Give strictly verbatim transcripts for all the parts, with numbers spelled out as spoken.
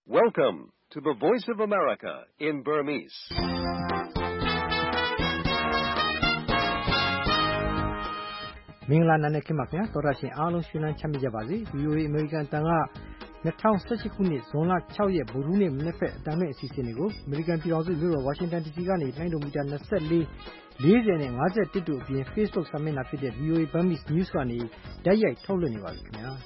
Welcome to the Voice of America in Burmese. ။မင်္ဂလာနံနက်ခင်းပါခင်ဗျာတော်ရရှင်အားလုံးရှင်လန်းချမ်းမြေ့ကြပါစေ V O A American တန်က၂၀၁၈ခုနှစ်ဇွန်လ၆ရက်ဗုဒ္ဓဟူးနေ့မနေ့ဖက်အတန်းမဲ့အစီအစဉ်တွေကို American ပြည်ထောင်စုမြို့တော် Washington D C ကနေလိုင်းဒိုမီတာ၂၄ ၄၀နဲ့၅၁တို့အပြင် Facebook စာမျက်နှာဖြစ်တဲ့ V O A Burmese News ကနေတိုက်ရိုက်ထုတ်လွှင့်နေပါပြီခင်ဗျာ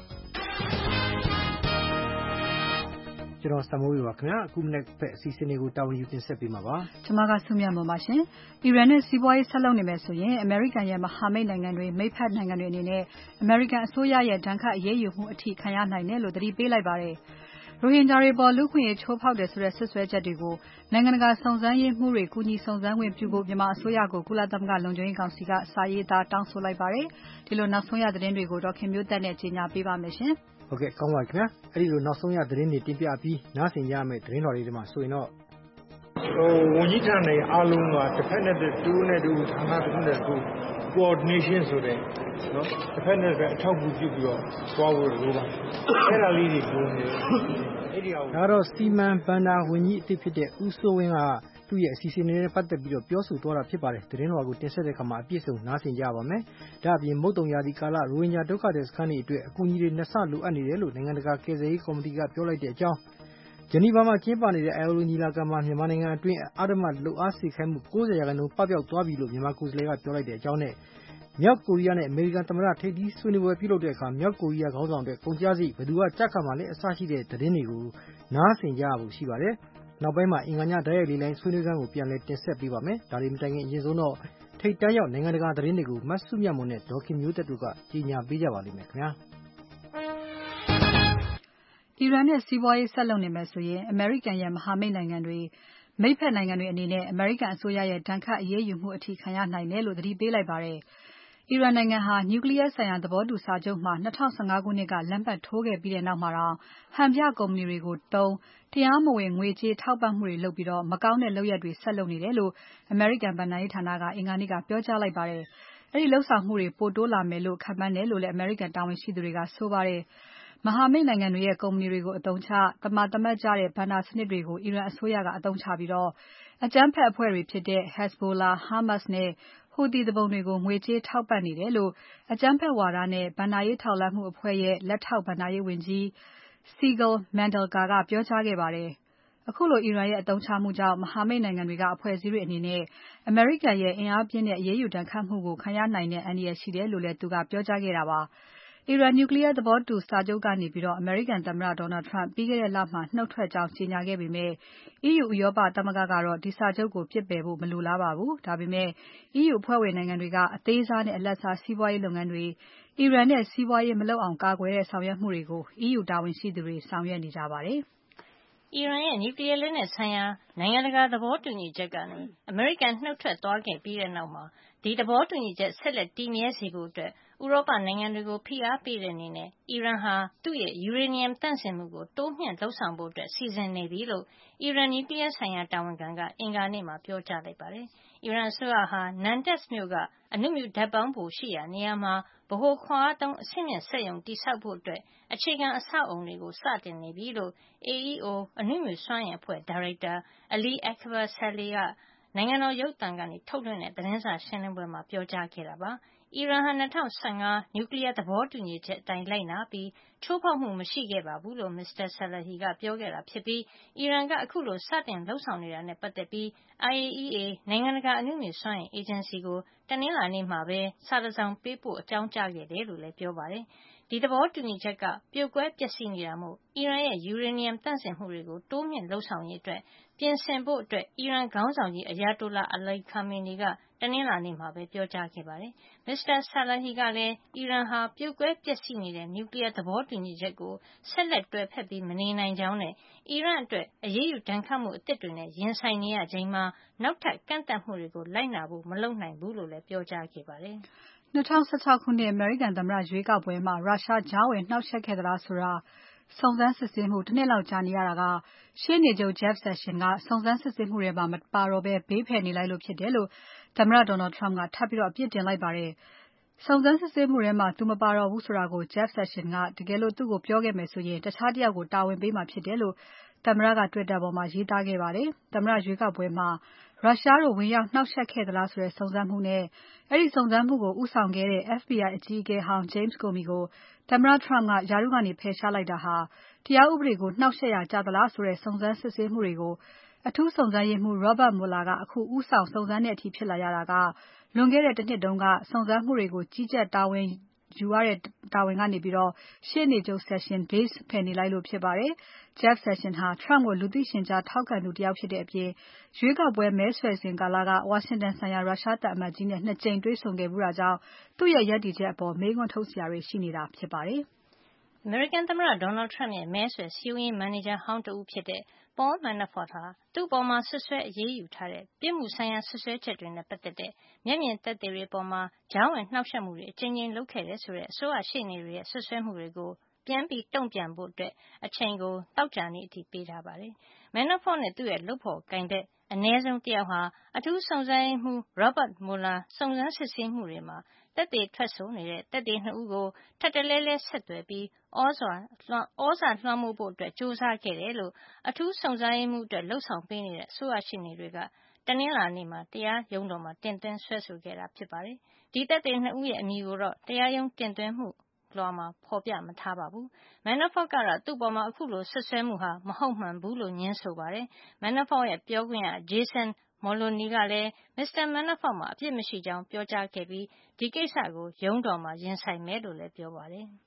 ကျွန်တော်စမိုးရပါခင်ဗျာအခုမနေ့ဖက်အစီအစဉ်တွေကိုတာဝန်ယူတင်ဆက်ပေးမှာပါကျွန်မကဆုမြတ်မွန်ပါရှင်အီရန်နဲ့စီးပွားရေးဆက်လုပ်နေမယ်ဆိုရင်အမေရိကန်ရဲ့မဟာမိတ်နိုင်ငံတွေမိတ်ဖက်နိုင်ငံတွေအနေနဲ့အမေရိကန်အစိုးရရဲ့ဒဏ်ခတ်အရေးယူမှုအထိခံရနိုင်တယ်လို့သတိပေးလိုက်ပါတယ်ရိုဟင်ဂျာတွေပေါ်လူခွင့်ရေးချိုးဖောက်တယ်ဆိုတဲ့ဆွဆွဲချက်တွေကိုနိုင်ငံတကာစုံစမ်းရေးမှုတွေကူညီစုံစမ်းခွင့်ပြုဖို့မြန်မာအစိုးရကိုကုလသမဂ္ဂလုံခြုံရေးကောင်စီကစာရေးသားတောင်းဆိုလိုက်ပါတယ်ဒီလိုနောက်ဆုံးရသတင်းတွေကိုဒေါက်ခင်မျိုးသက်နဲ့ကြီးညာပေးပါမယ်ရှင်ဟုတ်ကဲ့ကောင်းပါခင်ဗျာအဲ့ဒီလိုနောက်ဆုံးရသတင်းတွေတင်ပြပြီးနားဆင်ကြရမယ့်သတင်းတော်လေးတွေမှာဆိုရင်တော့ဟိုဝန်ကြီးဌာနရဲ့အားလုံးကတစ်ဖက်နဲ့တူနဲ့တူဌာနတစ်ခုနဲ့တူ coordination ဆိုတဲ့နော်တစ်ဖက်နဲ့တစ်ဖက်အထောက်အကူပြုပြီးတော့သွားဖို့လိုပါအဲ့ဒါလေးတွေပြောနေအဲ့ဒီအောင်ဒါတော့စီမံဘဏ္ဍာဝန်ကြီးအသစ်ဖြစ်တဲ့ဦးစိုးဝင်းကသူ့ရဲ့အစီအစဉ်တွေနဲ့ပတ်သက်ပြီးတော့ပြောဆိုသွားတာဖြစ်ပါတယ်သတင်းတော်ကိုတင်ဆက်တဲ့အခါမှာအပြည့်စုံနားဆင်ကြပါမယ်ဒါအပြင်မုတ်တုံရာသီကာလရိုဟင်ဂျာဒုက္ခသည်စခန်းတွေအတွက်အကူအညီတွေနှစ်ဆလိုအပ်နေတယ်လို့နိုင်ငံတကာကယ်ဆယ်ရေးကော်မတီကပြောလိုက်တဲ့အကြောင်းဂျနီဗာမှာကျင်းပနေတဲ့ I L O ညီလာခံမှာမြန်မာနိုင်ငံအတွင်းအဓမ္မလုပ်အားစေခိုင်းမှု၉၀ရာခိုင်နှုန်းပပျောက်သွားပြီလို့မြန်မာကိုယ်စားလှယ်ကပြောလိုက်တဲ့အကြောင်းနဲ့မြောက်ကိုရီးယားနဲ့အမေရိကန်သမ္မတထိပ်သီးဆွေးနွေးပွဲပြုလုပ်တဲ့အခါမြောက်ကိုရီးယားခေါင်းဆောင်တွေကုန်ကြစည်ဘယ်သူကကြက်ခါမှလဲအစရှိတဲ့သတင်းတွေကိုနားဆင်ကြရဖို့ရှိပါတယ်နောက်ပိုင်းမှာအင်္ဂါညဓာတ်ရိုက်လေးလိုင်းဆွေးနွေးခန်းကိုပြန်လည်တင်ဆက်ပေးပါမယ်ဒါတွေမတိုင်ခင်အရင်ဆုံးတော့ထိပ်တန်းရောက်နိုင်ငံတကာသတင်းတွေကိုမတ်စုမြတ်မွန်နဲ့ဒေါ်ခင်မျိုးသက်တို့ကကြီးညာပေးကြပါလိမ့်မယ်ခင်ဗျာအီရန်နဲ့စီးပွားရေးဆက်လုပ်နေမယ်ဆိုရင်အမေရိကန်ရဲ့မဟာမိတ်နိုင်ငံတွေမိတ်ဖက်နိုင်ငံတွေအနေနဲ့အမေရိကန်အစိုးရရဲ့ဒဏ်ခတ်အရေးယူမှုအထိခံရနိုင်တယ်လို့သတိပေးလိုက်ပါတယ်။အီရန်နိုင်ငံဟာ Nuclear ဆိုင်ရာသဘောတူစာချုပ်မှာ၂၀၁၅ခုနှစ်ကလက်မှတ်ထိုးခဲ့ပြီးတဲ့နောက်မှာတော့ဟန်ပြကုမ္ပဏီတွေကိုတုံးတရားမဝင်ငွေကြေးထောက်ပံ့မှုတွေလုပ်ပြီးတော့မကောင်းတဲ့လုပ်ရပ်တွေဆက်လုပ်နေတယ်လို့အမေရိကန်ဘဏ္ဍာရေးဌာနကအင်္ဂါနေ့ကပြောကြားလိုက်ပါတယ်။အဲဒီလှုပ်ဆောင်မှုတွေပိုတိုးလာမယ်လို့ခန့်မှန်းတယ်လို့လည်းအမေရိကန်တာဝန်ရှိသူတွေကဆိုပါတယ်။မဟာမိတ်နိုင်ငံတွေရဲ့ကုမ္ပဏီတွေကိုအသုံးချတမန်တမတ်ကြတဲ့ဘဏ္ဍာစနစ်တွေကိုအီရန်အစိုးရကအသုံးချပြီးတော့အကြမ်းဖက်အဖွဲ့တွေဖြစ်တဲ့ Hezbollah, Hamas နဲ့ Houthi သူပုန်တွေကိုငွေကြေးထောက်ပံ့နေတယ်လို့အကြမ်းဖက်ဝါဒနဲ့ဘဏ္ဍာရေးထောက်လှမ်းမှုအဖွဲ့ရဲ့လက်ထောက်ဘဏ္ဍာရေးဝန်ကြီး Sigal Mandelker ကပြောကြားခဲ့ပါတယ်။အခုလိုအီရန်ရဲ့အသုံးချမှုကြောင့်မဟာမိတ်နိုင်ငံတွေကအဖွဲ့အစည်းတွေအနေနဲ့အမေရိကန်ရဲ့အင်အားပြင်းတဲ့အရေးယူဒဏ်ခတ်မှုကိုခံရနိုင်တဲ့အန္တရာယ်ရှိတယ်လို့လည်းသူကပြောကြားခဲ့တာပါ။အီရန် Nuclear သဘောတူစာချုပ်ကနေပြီးတော့အမေရိကန်သမ္မတ Donald Trump ပြီးခဲ့တဲ့လမှာနှုတ်ထွက်ကြောင်းကြေညာခဲ့ပေမဲ့ E U ဥရောပသမဂ္ဂကတော့ဒီစာချုပ်ကိုပစ်ပယ်ဖို့မလိုလားပါဘူး။ဒါပေမဲ့ E U အဖွဲ့ဝင်နိုင်ငံတွေကအသေးစားနဲ့အလတ်စားစီးပွားရေးလုပ်ငန်းတွေအီရန်နဲ့စီးပွားရေးမလုပ်အောင်ကာကွယ်တဲ့ဆောင်ရွက်မှုတွေကို E U တာဝန်ရှိသူတွေဆောင်ရွက်နေကြပါတယ်။အီရန်ရဲ့နျူကလီးယားလက်နက်ဆိုင်ရာနိုင်ငံတကာသဘောတူညီချက်ကနေအမေရိကန်နှုတ်ထွက်သွားခဲ့ပြီးတဲ့နောက်မှာဒီသဘောတူညီချက်ဆက်လက်တည်မြဲစေဖို့အတွက်ဥရောပနိုင်ငံတွေကိုဖိအားပေးတဲ့အနေနဲ့အီရန်ဟာသူ့ရဲ့ယူရေနီယံသန့်စင်မှုကိုတိုးမြှင့်လုပ်ဆောင်ဖို့စီစဉ်နေပြီလို့အီရန်နျူကလီးယားဆိုင်ရာတာဝန်ခံကအင်္ဂါနေ့မှာပြောကြားလိုက်ပါတယ်။အီရန်အစိုးရဟာ Natanz မြို့ကအဏုမြူဓါတ်ပေါင်းဖိုရှိရာနေရာမှာဗဟိုခွန်အားသုံးအဆင့်မြင့်စက်ရုံတည်ဆောက်ဖို့အခြေခံအဆောက်အအုံတွေကိုစတင်နေပြီလို့ A E O အဏုမြူစွမ်းအင်အဖွဲ့ဒါရိုက်တာ Ali Akbar Saleh ကနိုင်ငံတော်ရုပ်သံကနေထုတ်လွှင့်တဲ့သတင်းစာရှင်းလင်းပွဲမှာပြောကြားခဲ့တာပါ။အီရန်ဟာ၂၀၁၅နျူကလီးယားသဘောတူညီချက်အတိုင်းလိုက်နာပြီးချိုးဖောက်မှုမရှိခဲ့ပါဘူးလို့ မစ္စတာ Salehi ကပြောခဲ့တာဖြစ်ပြီးအီရန်ကအခုလိုစတင်လုပ်ဆောင်နေတာနဲ့ပတ်သက်ပြီး I A E A နိုင်ငံတကာအဏုမြူစွမ်းအင်အေဂျင်စီကိုတနင်္လာနေ့မှာပဲစာတစောင်ပေးပို့အကြောင်းကြားခဲ့တယ်လို့လည်းပြောပါတယ်။ဒီသဘောတူညီချက်ကပြိုကွဲပျက်စီးနေတာမို့အီရန်ရဲ့ယူရေနီယံသန့်စင်မှုတွေကိုတိုးမြှင့်လုပ်ဆောင်ရေးအတွက်ပြင်ဆင်ဖို့အတွက်အီရန်ခေါင်းဆောင်ကြီး Ayatollah Ali Khamenei ကတနင်္လာနေ့မှာပဲပြောကြားခဲ့ပါတယ်။ မစ္စတာ Salehi ကလည်းအီရန်ဟာပြိုကွဲပျက်စီးနေတဲ့နျူကလီးယားသဘောတူညီချက်ကိုဆက်လက်တွယ်ဖက်ပြီးမနေနိုင်ကြောင်းနဲ့အီရန်အတွက်အရေးယူဒဏ်ခတ်မှုအသစ်တွေနဲ့ရင်ဆိုင်နေရချိန်မှာနောက်ထပ်ကန့်သတ်မှုတွေကိုလိုက်နာဖို့မလုပ်နိုင်ဘူးလို့လည်းပြောကြားခဲ့ပါတယ်။၂၀၁၆ခုနှစ်အမေရိကန်သမ္မတရွေးကောက်ပွဲမှာရုရှားကြားဝင်နှောက်ယှက်ခဲ့သလားဆိုတာစုံစမ်းစစ်ဆေးမှုတစ်နှစ်လောက်ကြာနေရတာကရှေ့နေချုပ် Jeff Sessions ကစုံစမ်းစစ်ဆေးမှုတွေမှာမပါတော့ဘဲဘေးဖယ်နေလိုက်လို့ဖြစ်တယ်လို့သမ္မတ Donald Trump ကထပ်ပြီးတော့အပြစ်တင်လိုက်ပါတယ်။စုံစမ်းစစ်ဆေးမှုထဲမှာ သူမပါတော့ဘူးဆိုတာကို Jeff Sessions ကတကယ်လို့သူ့ကိုပြောခဲ့မယ်ဆိုရင် တခြားတယောက်ကိုတာဝန်ပေးမှာဖြစ်တယ်လို့ သမ္မတက Twitter ပေါ်မှာရေးသားခဲ့ပါတယ်။ သမ္မတရွေးကောက်ပွဲမှာ ရုရှားတို့ဝင်ရောက်နှောက်ယှက်ခဲ့သလားဆိုတဲ့စုံစမ်းမှုနဲ့ အဲဒီစုံစမ်းမှုကိုဦးဆောင်ခဲ့တဲ့ F B I အကြီးအကဲဟောင်း James Comey ကိုသမ္မတ Trump ကရာထူးကနေဖယ်ရှားလိုက်တာဟာ တရားဥပဒေကိုနှောက်ယှက်ရာကျသလားဆိုတဲ့စုံစမ်းစစ်ဆေးမှုတွေကို အထူးစုံစမ်းရေးမှူး Robert Mueller ကအခုဦးဆောင်စုံစမ်းတဲ့အထိဖြစ်လာရတာက လွန်ခဲ့တဲ့တနှစ်တုန်းက စုံစမ်းမှုတွေကိုကြီးကြပ်တာဝန်ယူရတဲ့တာဝန်ကနေ ရှေ့နေချုပ် Sessions ဘေးဖယ်နေလိုက်လို့ဖြစ်ပါတယ်။ Jeff Sessions ဟာ Trump ကိုလူသိရှင်ကြားထောက်ခံသူတယောက်ဖြစ်တဲ့အပြင် ရွေးကောက်ပွဲမဲဆွယ်စဉ်ကာလက ဝါရှင်တန်ဆိုင်ရာ ရုရှားသံအမတ်ကြီးနဲ့ ၂ ကြိမ်တွေ့ဆုံခဲ့ဖူးတာကြောင့် သူ့ရဲ့ရပ်တည်ချက်အပေါ်မေးခွန်းထုတ်စရာတွေရှိနေတာဖြစ်ပါတယ်။အမေရိကန်သမ္မတ Donald Trump ရဲ့မဲဆွယ်စည်းရုံးရေးမန်နေဂျာဟောင်းတဦးဖြစ်တဲ့ Paul Manafort ဟာသူ့အပေါ်စွပ်စွဲအရေးယူထားတဲ့ ပြစ်မှုဆိုင်ရာစွပ်စွဲချက်တွေနဲ့ပတ်သက်တဲ့ မျက်မြင်သက်သေတွေအပေါ်ကြားဝင်နှောက်ယှက်မှုတွေအကြိမ်ကြိမ်လုပ်ခဲ့တယ်ဆိုတဲ့ အစိုးရရှေ့နေတွေရဲ့စွပ်စွဲမှုတွေကို ပြန်တုံ့ပြန်ဖို့ အချိန်ကိုသောကြာနေ့အထိပေးထားပါတယ်။ Manafort နဲ့သူ့ရဲ့လုပ်ဖေါ်ကိုင်ဖက်အနည်းဆုံးတယောက်ဟာ အထူးစုံစမ်းရေးမှူး Robert Mueller စုံစမ်းစစ်ဆေးမှုတွေမှာ သက်သေထွက်ဆိုနေတဲ့ သက်သေ ၂ ဦးကို ထပ်တလဲလဲဆက်သွယ်ပြီး သြဇာလွှမ်းမိုးဖို့ကြိုးစားခဲ့တယ်လို့ အထူးစုံစမ်းရေးမှူးအတွက်လုပ်ဆောင်ပေးနေတဲ့ အစိုးရရှေ့နေတွေက တနင်္လာနေ့မှာ တရားရုံးတော်မှာတင်သွင်းစွဲဆိုခဲ့တာဖြစ်ပါတယ်။ ဒီသက်သေ ၂ ဦးရဲ့အမည်ကိုတော့ တရားရုံးတင်သွင်းမှုလွှာမှာဖေါ်ပြမထားပါဘူး။ Manafort ကတော့သူ့အပေါ်အခုလိုစွပ်စွဲမှုဟာ မဟုတ်မှန်ဘူးလို့ငြင်းဆိုပါတယ်။ Manafort ရဲ့ပြောခွင့်ရ Jason Moloney ကလည်း မစ္စတာ Manafort မှာအပြစ်မရှိကြောင်းပြောကြားခဲ့ပြီး ဒီကိစ္စကိုရုံးတော်မှာရင်ဆိုင်မယ်လို့လည်းပြောပါတယ်။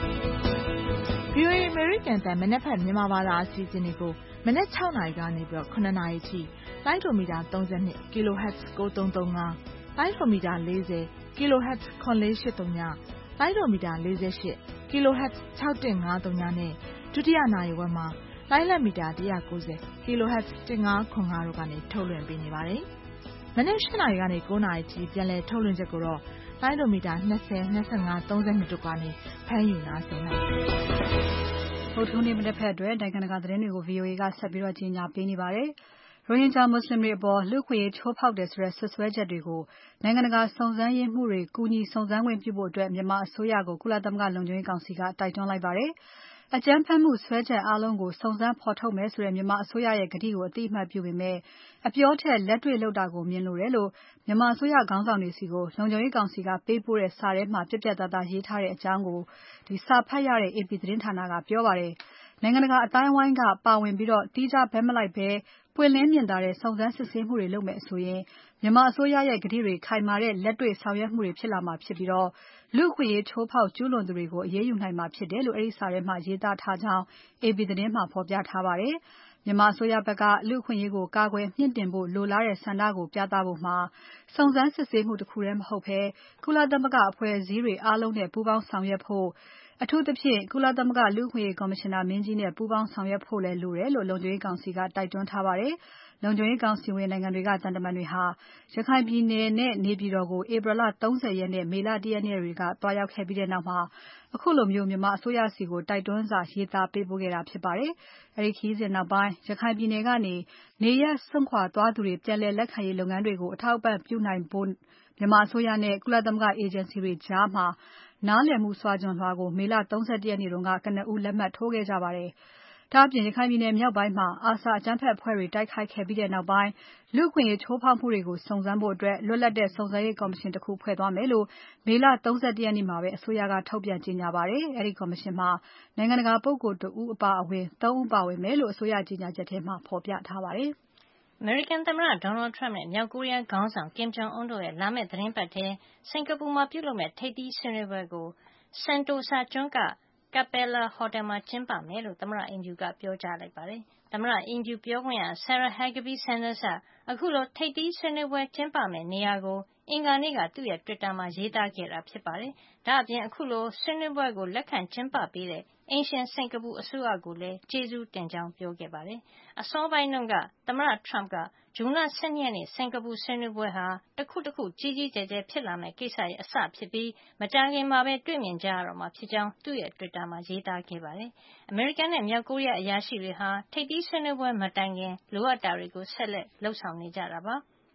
VOA အမေရိကန်အသံမနက်ဖြန်မြန်မာဘာသာအစီအစဉ်တွေကို မနက် ၆ နာရီကနေပြီးတော့ ၇ နာရီအထိလိုင်းဒိုမီတာ ၃၂ kHz ၉၃၃၅ လိုင်းဒိုမီတာ ၄၀ kHz ၇၄၈၀ လိုင်းဒိုမီတာ ၄၈ kHz ၆၁၅၀ နဲ့ဒုတိယနာရီဝက်မှာလိုင်းလက်မီတာ ၁၉၀ kHz ၁၅၇၅ တို့ကနေထုတ်လွှင့်ပေးနေပါတယ်။ မနက် ၈ နာရီကနေ ၉ နာရီအထိပြန်လည်ထုတ်လွှင့်ချက်ကိုတော့လိုင်းဒိုမီတာ ၂၀ ၂၅ ၃၂ တို့ကနေဖမ်းယူနားဆင်နိုင်ပါတယ်။ဗုဒ္ဓဟူးနေ့မနက်ဖက်အတွက်နိုင်ငံတကာသတင်းတွေကို VOA ကဆက်ပြီးကြေညာပေးနေပါတယ်။ ရိုဟင်ဂျာမွတ်ဆလင်တွေအပေါ်လူ့အခွင့်အရေးချိုးဖောက်တယ်ဆိုတဲ့စွပ်စွဲချက်တွေကို နိုင်ငံတကာစုံစမ်းရေးမှူးတွေကူညီစုံစမ်းခွင့်ပြုဖို့မြန်မာအစိုးရကို ကုလသမဂ္ဂလုံခြုံရေးကောင်စီကတိုက်တွန်းလိုက်ပါတယ်။ အကြမ်းဖက်မှုစွဲချက်အားလုံးကိုစုံစမ်းဖော်ထုတ်မယ်ဆိုတဲ့မြန်မာအစိုးရရဲ့ကတိကိုအသိအမှတ်ပြုပေမဲ့ အပြောထက်လက်တွေ့လုပ်တာကိုမြင်လိုတယ်လို့ မြန်မာအစိုးရခေါင်းဆောင်တွေဆီကို လုံခြုံရေးကောင်စီကပေးပို့တဲ့စာထဲမှာပြတ်ပြတ်သားသားရေးထားတဲ့အကြောင်းကို စာဖတ်ရတဲ့ AP သတင်းဌာနကပြောပါတယ်။ နိုင်ငံတကာအသိုင်းအဝိုင်းကပါဝင်ပြီး သီးခြားဘက်မလိုက်ဘဲ ပွင့်လင်းမြင်သာတဲ့စုံစမ်းစစ်ဆေးမှုတွေလုပ်မယ်ဆိုရင် မြန်မာအစိုးရရဲ့ကတိတွေခိုင်မာတဲ့လက်တွေ့ဆောင်ရွက်မှုတွေဖြစ်လာမှာဖြစ်ပြီး လူ့အခွင့်အရေးချိုးဖောက်ကျူးလွန်သူတွေကိုအရေးယူနိုင်မှာဖြစ်တယ်လို့အဲဒီစာထဲမှာရေးသားထားကြောင်း AP သတင်းမှာဖော်ပြထားပါတယ်။ မြန်မာအစိုးရဖက်က လူ့အခွင့်အရေးကိုကာကွယ်မြှင့်တင်ဖို့လိုလားတဲ့ဆန္ဒကိုပြသဖို့မှာ စုံစမ်းစစ်ဆေးမှုတခုထဲမဟုတ်ဘဲ ကုလသမဂ္ဂအဖွဲ့အစည်းတွေအားလုံးနဲ့ပူးပေါင်းဆောင်ရွက်ဖို့ အထူးသဖြင့် ကုလသမဂ္ဂလူ့အခွင့်အရေးကော်မရှင်နာမင်းကြီးနဲ့ပူးပေါင်းဆောင်ရွက်ဖို့လည်းလိုတယ်လို့ လုံခြုံရေးကောင်စီကတိုက်တွန်းထားပါတယ်။ လုံခြုံရေးကောင်စီဝင်နိုင်ငံတွေက သံတမန်တွေဟာ ရခိုင်ပြည်နယ်နဲ့နေပြည်တော်ကို ဧပြီလ ၃၀ ရက်နဲ့ မေလ ၁ ရက်နေ့တွေက သွားရောက်ခဲ့ပြီးနောက်မှာ ခုလိုမြန်မာအစိုးရဆီကိုတိုက်တွန်းစာရေးသားပေးပို့ခဲ့တာဖြစ်ပါတယ်။ အဲဒီခရီးစဉ်နောက်ပိုင်း ရခိုင်ပြည်နယ်ကနေ နေရပ်စွန့်ခွာသွားသူတွေပြန်လည်လက်ခံရေးလုပ်ငန်းတွေကို အထောက်အပံ့ပြုနိုင်ဖို့မြန်မာအစိုးရနဲ့ ကုလသမဂ္ဂအေဂျင်စီတွေကြား နားလည်မှုစာချွန်လွှာကို မေလ ၃၁ ရက်နေ့က ကနဦးလက်မှတ်ထိုးခဲ့ကြပါတယ်။ ဒါ့အပြင် ရခိုင်ပြည်နယ်မြောက်ပိုင်းမှာ ARSA အကြမ်းဖက်အဖွဲ့တွေတိုက်ခိုက်ခဲ့ပြီးနောက်ပိုင်း လူ့အခွင့်အရေးချိုးဖောက်မှုတွေကိုစုံစမ်းဖို့ လွတ်လပ်တဲ့စုံစမ်းရေးကော်မရှင်တခုဖွဲ့သွားမယ်လို့ မေလ ၃၁ ရက်နေ့မှာပဲအစိုးရကထုတ်ပြန်ကြေညာပါတယ်။ အဲဒီကော်မရှင်မှာ နိုင်ငံတကာပုဂ္ဂိုလ်တဦးအပါအဝင် ၃ ဦးပါဝင်မယ်လို့ အစိုးရကြေညာချက်ထဲမှာဖော်ပြထားပါတယ်။အမေရိကန်သမ္မတ Donald Trump နဲ့ မြောက်ကိုရီးယားခေါင်းဆောင် Kim Jong Un တို့ရဲ့လာမယ့်သီတင်းပတ်ထဲ စင်္ကာပူမှာပြုလုပ်မယ့်ထိပ်သီးဆွေးနွေးပွဲကို Sentosa ကျွန်းက Capella ဟော်တယ်မှာကျင်းပမယ်လို့သမ္မတအိမ်ဖြူကပြောကြားလိုက်ပါတယ်။ သမ္မတအိမ်ဖြူပြောခွင့်ရ Sarah Huckabee Sanders ကအခုလိုထိပ်သီးဆွေးနွေးပွဲကျင်းပမယ့်နေရာကို အင်္ဂါနေ့ကသူ့ရဲ့တွစ်တာမှာရေးသားခဲ့တာဖြစ်ပါတယ်။ ဒါ့အပြင်အခုလိုဆွေးနွေးပွဲကိုလက်ခံကျင်းပပေးတဲ့ အိမ်ရှင်စင်္ကာပူအစိုးရကိုလည်းကျေးဇူးတင်ကြောင်းပြောခဲ့ပါတယ်။ အစောပိုင်းတုန်းက သမ္မတ Trump က ဇွန်လ ၁၂ ရက်နေ့ စင်္ကာပူဆွေးနွေးပွဲဟာ တခုတခုကြီးကြီးကျယ်ကျယ်ဖြစ်လာမယ့်ကိစ္စရဲ့အစဖြစ်ပြီး မကြာခင်မှာပဲတွေ့မြင်ကြရတော့မှာဖြစ်ကြောင်းသူ့ရဲ့တွစ်တာမှာရေးသားခဲ့ပါတယ်။ အမေရိကန်နဲ့မြောက်ကိုရီးယားအရာရှိတွေဟာ ထိပ်သီးဆွေးနွေးပွဲမတိုင်ခင်လိုအပ်တာတွေကိုဆက်လက်လုပ်ဆောင်နေကြတာပါ။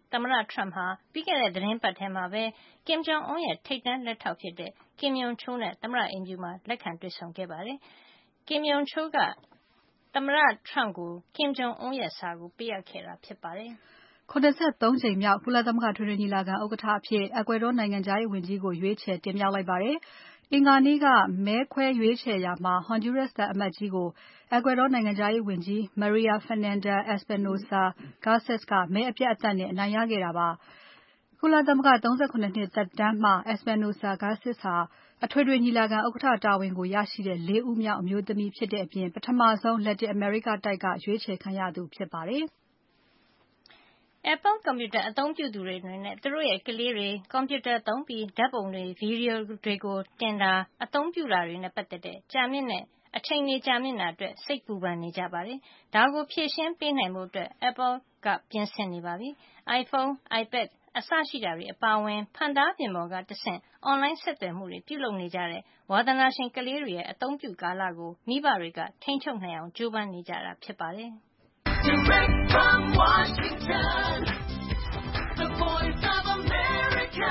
သမ္မတ Trump ဟာပြီးခဲ့တဲ့သတင်းပတ်ထဲမှာပဲ Kim Jong Un ရဲ့ထိပ်တန်းလက်ထောက်ဖြစ်တဲ့ Kim Yong Chol နဲ့သမ္မတအိမ်ဖြူမှာလက်ခံတွေ့ဆုံခဲ့ပါတယ်။ Kim Yong Chol ကသမ္မတ Trump ကို Kim Jong Un ရဲ့စာကိုပေးအပ်ခဲ့တာဖြစ်ပါတယ်။၇၃ ကြိမ်မြောက်ကုလသမဂ္ဂထွေထွေညီလာခံဥက္ကဋ္ဌအဖြစ် Ecuador နိုင်ငံခြားရေးဝန်ကြီးကို ရွေးချယ်တင်မြှောက်လိုက်ပါတယ်။ အင်္ဂါနေ့ကမဲခွဲရွေးချယ်ရာမှာ Honduras သံအမတ်ကြီးကို Ecuador နိုင်ငံခြားရေးဝန်ကြီး Maria Fernanda Espinosa Garces ကမဲအပြတ်အသတ်နဲ့အနိုင်ရခဲ့တာပါ။ ကုလသမဂ္ဂ ၃၇ နှစ်သက်တမ်းမှာ Espinosa Garces ဟာအထွေထွေညီလာခံဥက္ကဋ္ဌတာဝန်ကိုရရှိတဲ့ ၄ ဦးမြောက်အမျိုးသမီးဖြစ်တဲ့အပြင် ပထမဆုံး Latin America တိုက်ကရွေးချယ်ခံရသူဖြစ်ပါတယ်။ Apple ကွန်ပြူတာအသုံးပြုသူတွေအနေနဲ့သူတို့ရဲ့ကလေးတွေကွန်ပြူတာသုံးပြီးဓါတ်ပုံတွေဗီဒီယိုတွေကိုတင်တာအသုံးပြုတာတွေနဲ့ပတ်သက်တဲ့ကြာမြင့်တဲ့အချိန်တွေကြာမြင့်တာအတွက်စိတ်ပူပန်နေကြပါတယ်။ဒါကိုဖြေရှင်းပေးနိုင်ဖို့ Apple ကပြင်ဆင်နေပါပြီ။ iPhone, iPad အစရှိတာတွေအပါအဝင်ဖန်သားပြင်ပေါ်ကတဆင့် Online ဆက်သွယ်မှုတွေပြုလုပ်နေကြတဲ့ဝါသနာရှင်ကလေးတွေရဲ့အသုံးပြုကာလကိုမိဘတွေကထိန်းချုပ်နိုင်အောင်ကြိုးပမ်းနေကြတာဖြစ်ပါတယ်။ Direct from Washington, the voice of America,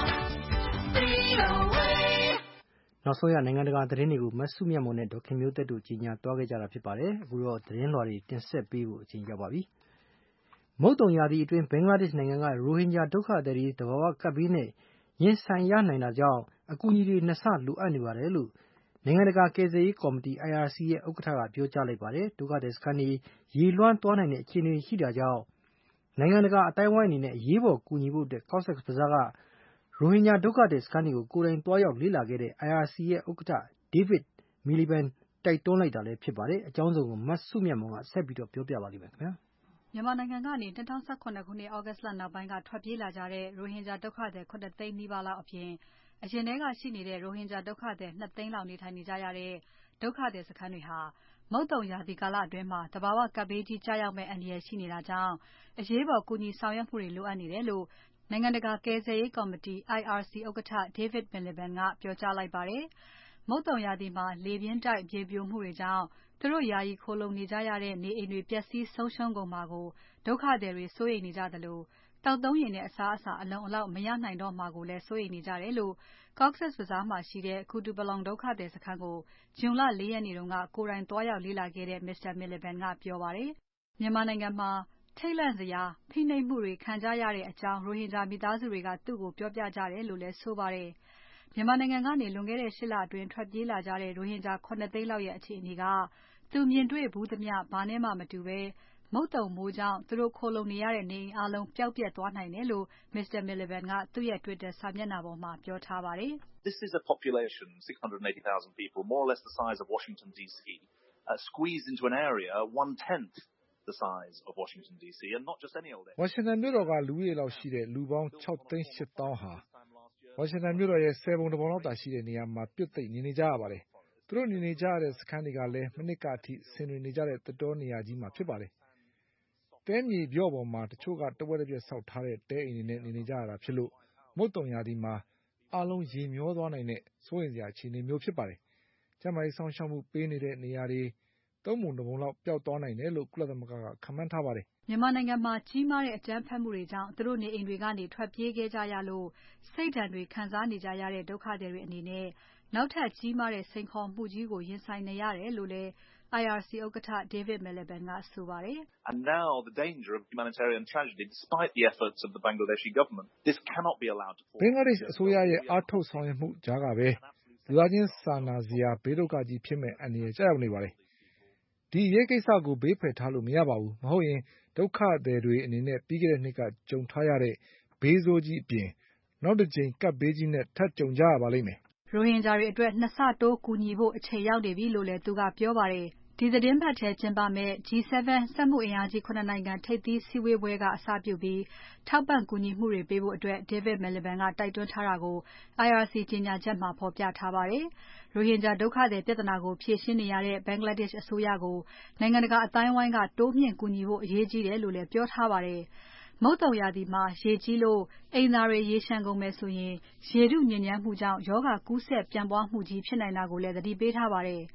V O A နောက်ဆုံးရနိုင်ငံတကာသတင်းတွေကိုမဆုမြတ်မွန်နဲ့ဒေါ်ခင်မျိုးသက်တို့ကြီးညာသွားခဲ့ကြတာဖြစ်ပါတယ်အခုတော့သတင်းလွှာတွေတင်ဆက်ပေးဖို့အချိန်ရောက်ပါပြီမုတ်တုံရာသီအတွင်းဘင်္ဂလားဒေ့ရှ်နိုင်ငံကရိုဟင်ဂျာဒုက္ခသည်တွေတဘာဝကပ်ဘေးနဲ့ရင်ဆိုင်ရနိုင်တာကြောင့်အကူအညီတွေနှစ်ဆလိုအပ်နေပါတယ်လို့နိုင်ငံတကာကယ်ဆယ်ရေးကော်မတီ I R C ရဲ့ဥက္ကဋ္ဌကပြောကြားလိုက်ပါတယ်ဒုက္ခသည်စခန်းတွေရေလွှမ်းသွားနိုင်တဲ့အခြေအနေရှိတာကြောင့်နိုင်ငံတကာအတိုင်းအဝိုင်းအနေနဲ့အရေးပေါ်ကူညီဖို့ Cox's Bazar ကရိုဟင်ဂျာဒုက္ခသည်စခန်းတွေကိုကိုယ်တိုင်သွားရောက်လေ့လာခဲ့တဲ့ I R C ရဲ့ဥက္ကဋ္ဌ David Miliband တိုက်တွန်းလိုက်တာလည်းဖြစ်ပါတယ်အကြောင်းစုံကိုမဆုမြတ်မွန်ကဆက်ပြီးပြောပြပါလိမ့်မယ်ခင်ဗျာမြန်မာနိုင်ငံကနေ၂၀၁၇ခုနှစ်သြဂုတ်လနောက်ပိုင်းကထွက်ပြေးလာကြတဲ့ရိုဟင်ဂျာဒုက္ခသည်၇သိန်းနီးပါးလောက်အပြင်အရင်ထဲကရှိနေတဲ့ရိုဟင်ဂျာဒုက္ခသည်၂သိန်းလောက်နေထိုင်နေကြရတဲ့ဒုက္ခသည်စခန်းတွေဟာမုတ်တုံရာသီကာလအတွင်းမှာတဘာဝကပ်ဘေးကြီးကျရောက်မယ့်အန္တရာယ်ရှိနေတာကြောင့်အရေးပေါ်ကူညီဆောင်ရွက်မှုတွေလိုအပ်နေတယ်လို့နိုင်ငံတကာကယ်ဆယ်ရေးကော်မတီ I R C ဥက္ကဋ္ဌ David Miliband ကပြောကြားလိုက်ပါတယ်။မုတ်တုံရာသီမှာလေပြင်းတိုက်မြေပြိုမှုတွေကြောင့်သူတို့ယာယီခိုလှုံနေကြရတဲ့နေအိမ်တွေပျက်စီးဆုံးရှုံးကုန်မှာကိုဒုက္ခသည်တွေစိုးရိမ်နေကြသလိုသောက်သုံးရေနဲ့အစားအစာအလုံအလောက်မရနိုင်တော့မှာကိုလည်းစိုးရိမ်နေကြတယ်လို့ Cox's Bazar မှာရှိတဲ့ Kutupalong ဒုက္ခသည်စခန်းကိုဇွန်လ၄ရက်နေ့ကကိုယ်တိုင်သွားရောက်လေ့လာခဲ့တဲ့ Mr. Miliband ကပြောပါတယ်။မြန်မာနိုင်ငံမှာထိတ်လန့်စရာဖိနှိပ်မှုတွေခံကြရတဲ့အကြောင်းရိုဟင်ဂျာမိသားစုတွေကသူ့ကိုပြောပြကြတယ်လို့လည်းဆိုပါတယ်။မြန်မာနိုင်ငံကနေလွန်ခဲ့တဲ့၈လအတွင်းထွက်ပြေးလာကြတဲ့ရိုဟင်ဂျာ၇သိန်းလောက်ရဲ့အခြေအနေကသူမြင်တွေ့ဘူးသမျှဘာနဲ့မှမတူဘဲမုတ်တုံမိုးကြောင့်သူတို့ခိုလှုံနေရတဲ့နေအိမ်အားလုံးပျောက်ပျက်သွားနိုင်တယ်လို့ Mr. Miliband ကသူ့ရဲ့ Twitter စာမျက်နှာပေါ်မှာပြောထားပါတယ်။ This is a population six hundred eighty thousand people more or less the size of Washington D C uh, squeezed into an area one tenth the size of Washington D C and not just any old area. Washington မြို့တော်ကလူဦးရေလောက်ရှိတဲ့လူပေါင်း၆သိန်း၈သောင်းဟာဝါရှင်တန်မြို့တော်ရဲ့ဆယ်ပုံတစ်ပုံလောက်သာရှိတဲ့နေရာမှာပြွတ်သိပ်နေနေကြရပါတယ်။သူတို့နေနေကြရတဲ့စခန်းတွေကလည်းမနစ်ကအထိဆင်တွေနေကြတဲ့တတော်နေရာကြီးမှာဖြစ်ပါတယ်။တဲမြေပြော့ပေါ်မှာတချို့ကတဝက်တစ်ပြက်ဆောက်ထားတဲ့တဲအိမ်တွေနဲ့နေနေကြရတာဖြစ်လို့မုတ်တုံရာသီမှာအားလုံးရေမျောသွားနိုင်တဲ့စိုးရိမ်စရာအခြေအနေမျိုးဖြစ်ပါတယ်။ကျန်းမာရေးဆောင်ရှောက်မှုပေးနေတဲ့နေရာတွေသုံးပုံတစ်ပုံလောက်ပျောက်သွားနိုင်တယ်လို့ကုလသမဂ္ဂကခန့်မှန်းထားပါတယ်။မြန်မာနိုင်ငံမှာကြီးမားတဲ့အကြမ်းဖက်မှုတွေကြောင့်သူတို့နေအိမ်တွေကနေထွက်ပြေးခဲ့ကြရလို့စိတ်ဒဏ်တွေခံစားနေကြရတဲ့ဒုက္ခသည်တွေအနေနဲ့နောက်ထပ်ကြီးမားတဲ့စိန်ခေါ်မှုကြီးကိုရင်ဆိုင်နေရတယ်လို့လည်း I R C ဥက္ကဋ္ဌ David Miliband ကဆိုပါတယ်။ And now the danger of humanitarian tragedy despite the efforts of the Bangladeshi government this cannot be allowed to fall. ဘင်္ဂလားဒေ့ရှ်အစိုးရရဲ့အားထုတ်ဆောင်ရွက်မှုကြားကပဲလူသားချင်းစာနာစရာဘေးဒုက္ခကြီးဖြစ်မဲ့အန္တရာယ်ကြောက်နေပါတယ်။ဒီအရေးကိစ္စကိုဘေးဖယ်ထားလို့မရပါဘူး။မဟုတ်ရင်ဒုက္ခသည်တွေအနေနဲ့ပြီးခဲ့တဲ့နှစ်ကကြုံထားရတဲ့ဘေးဆိုးကြီးအပြင်နောက်တစ်ကြိမ်ကပ်ဘေးကြီးနဲ့ထပ်ကြုံကြရပါလိမ့်မယ်။ရိုဟင်ဂျာတွေအတွက်နှစ်ဆတိုးကူညီဖို့အချိန်ရောက်နေပြီလို့လည်းသူကပြောပါတယ်။ဒီသီတင်းပတ်ထဲကျင်းပမယ့် G seven စက်မှုအင်အားကြီး၇နိုင်ငံထိပ်သီးစည်းဝေးပွဲကအစပြုပြီးထောက်ပံ့ကူညီမှုတွေပေးဖို့ David Miliband ကတိုက်တွန်းထားတာကို I R C ကြေညာချက်မှာဖော်ပြထားပါတယ်။ရိုဟင်ဂျာဒုက္ခသည်ပြဿနာကိုဖြေရှင်းနေရတဲ့ Bangladesh အစိုးရကိုနိုင်ငံတကာအသိုင်းအဝိုင်းကတိုးမြှင့်ကူညီဖို့အရေးကြီးတယ်လို့လည်းပြောထားပါတယ်။မုတ်တုံရာသီမှာရေကြီးလို့အိမ်သာတွေရေလျှံကုန်မယ်ဆိုရင်ရေထုညစ်ညမ်းမှုကြောင့်ရောဂါကူးစက်ပြန့်ပွားမှုကြီးဖြစ်နိုင်တာကိုလည်းသတိပေးထားပါတယ်။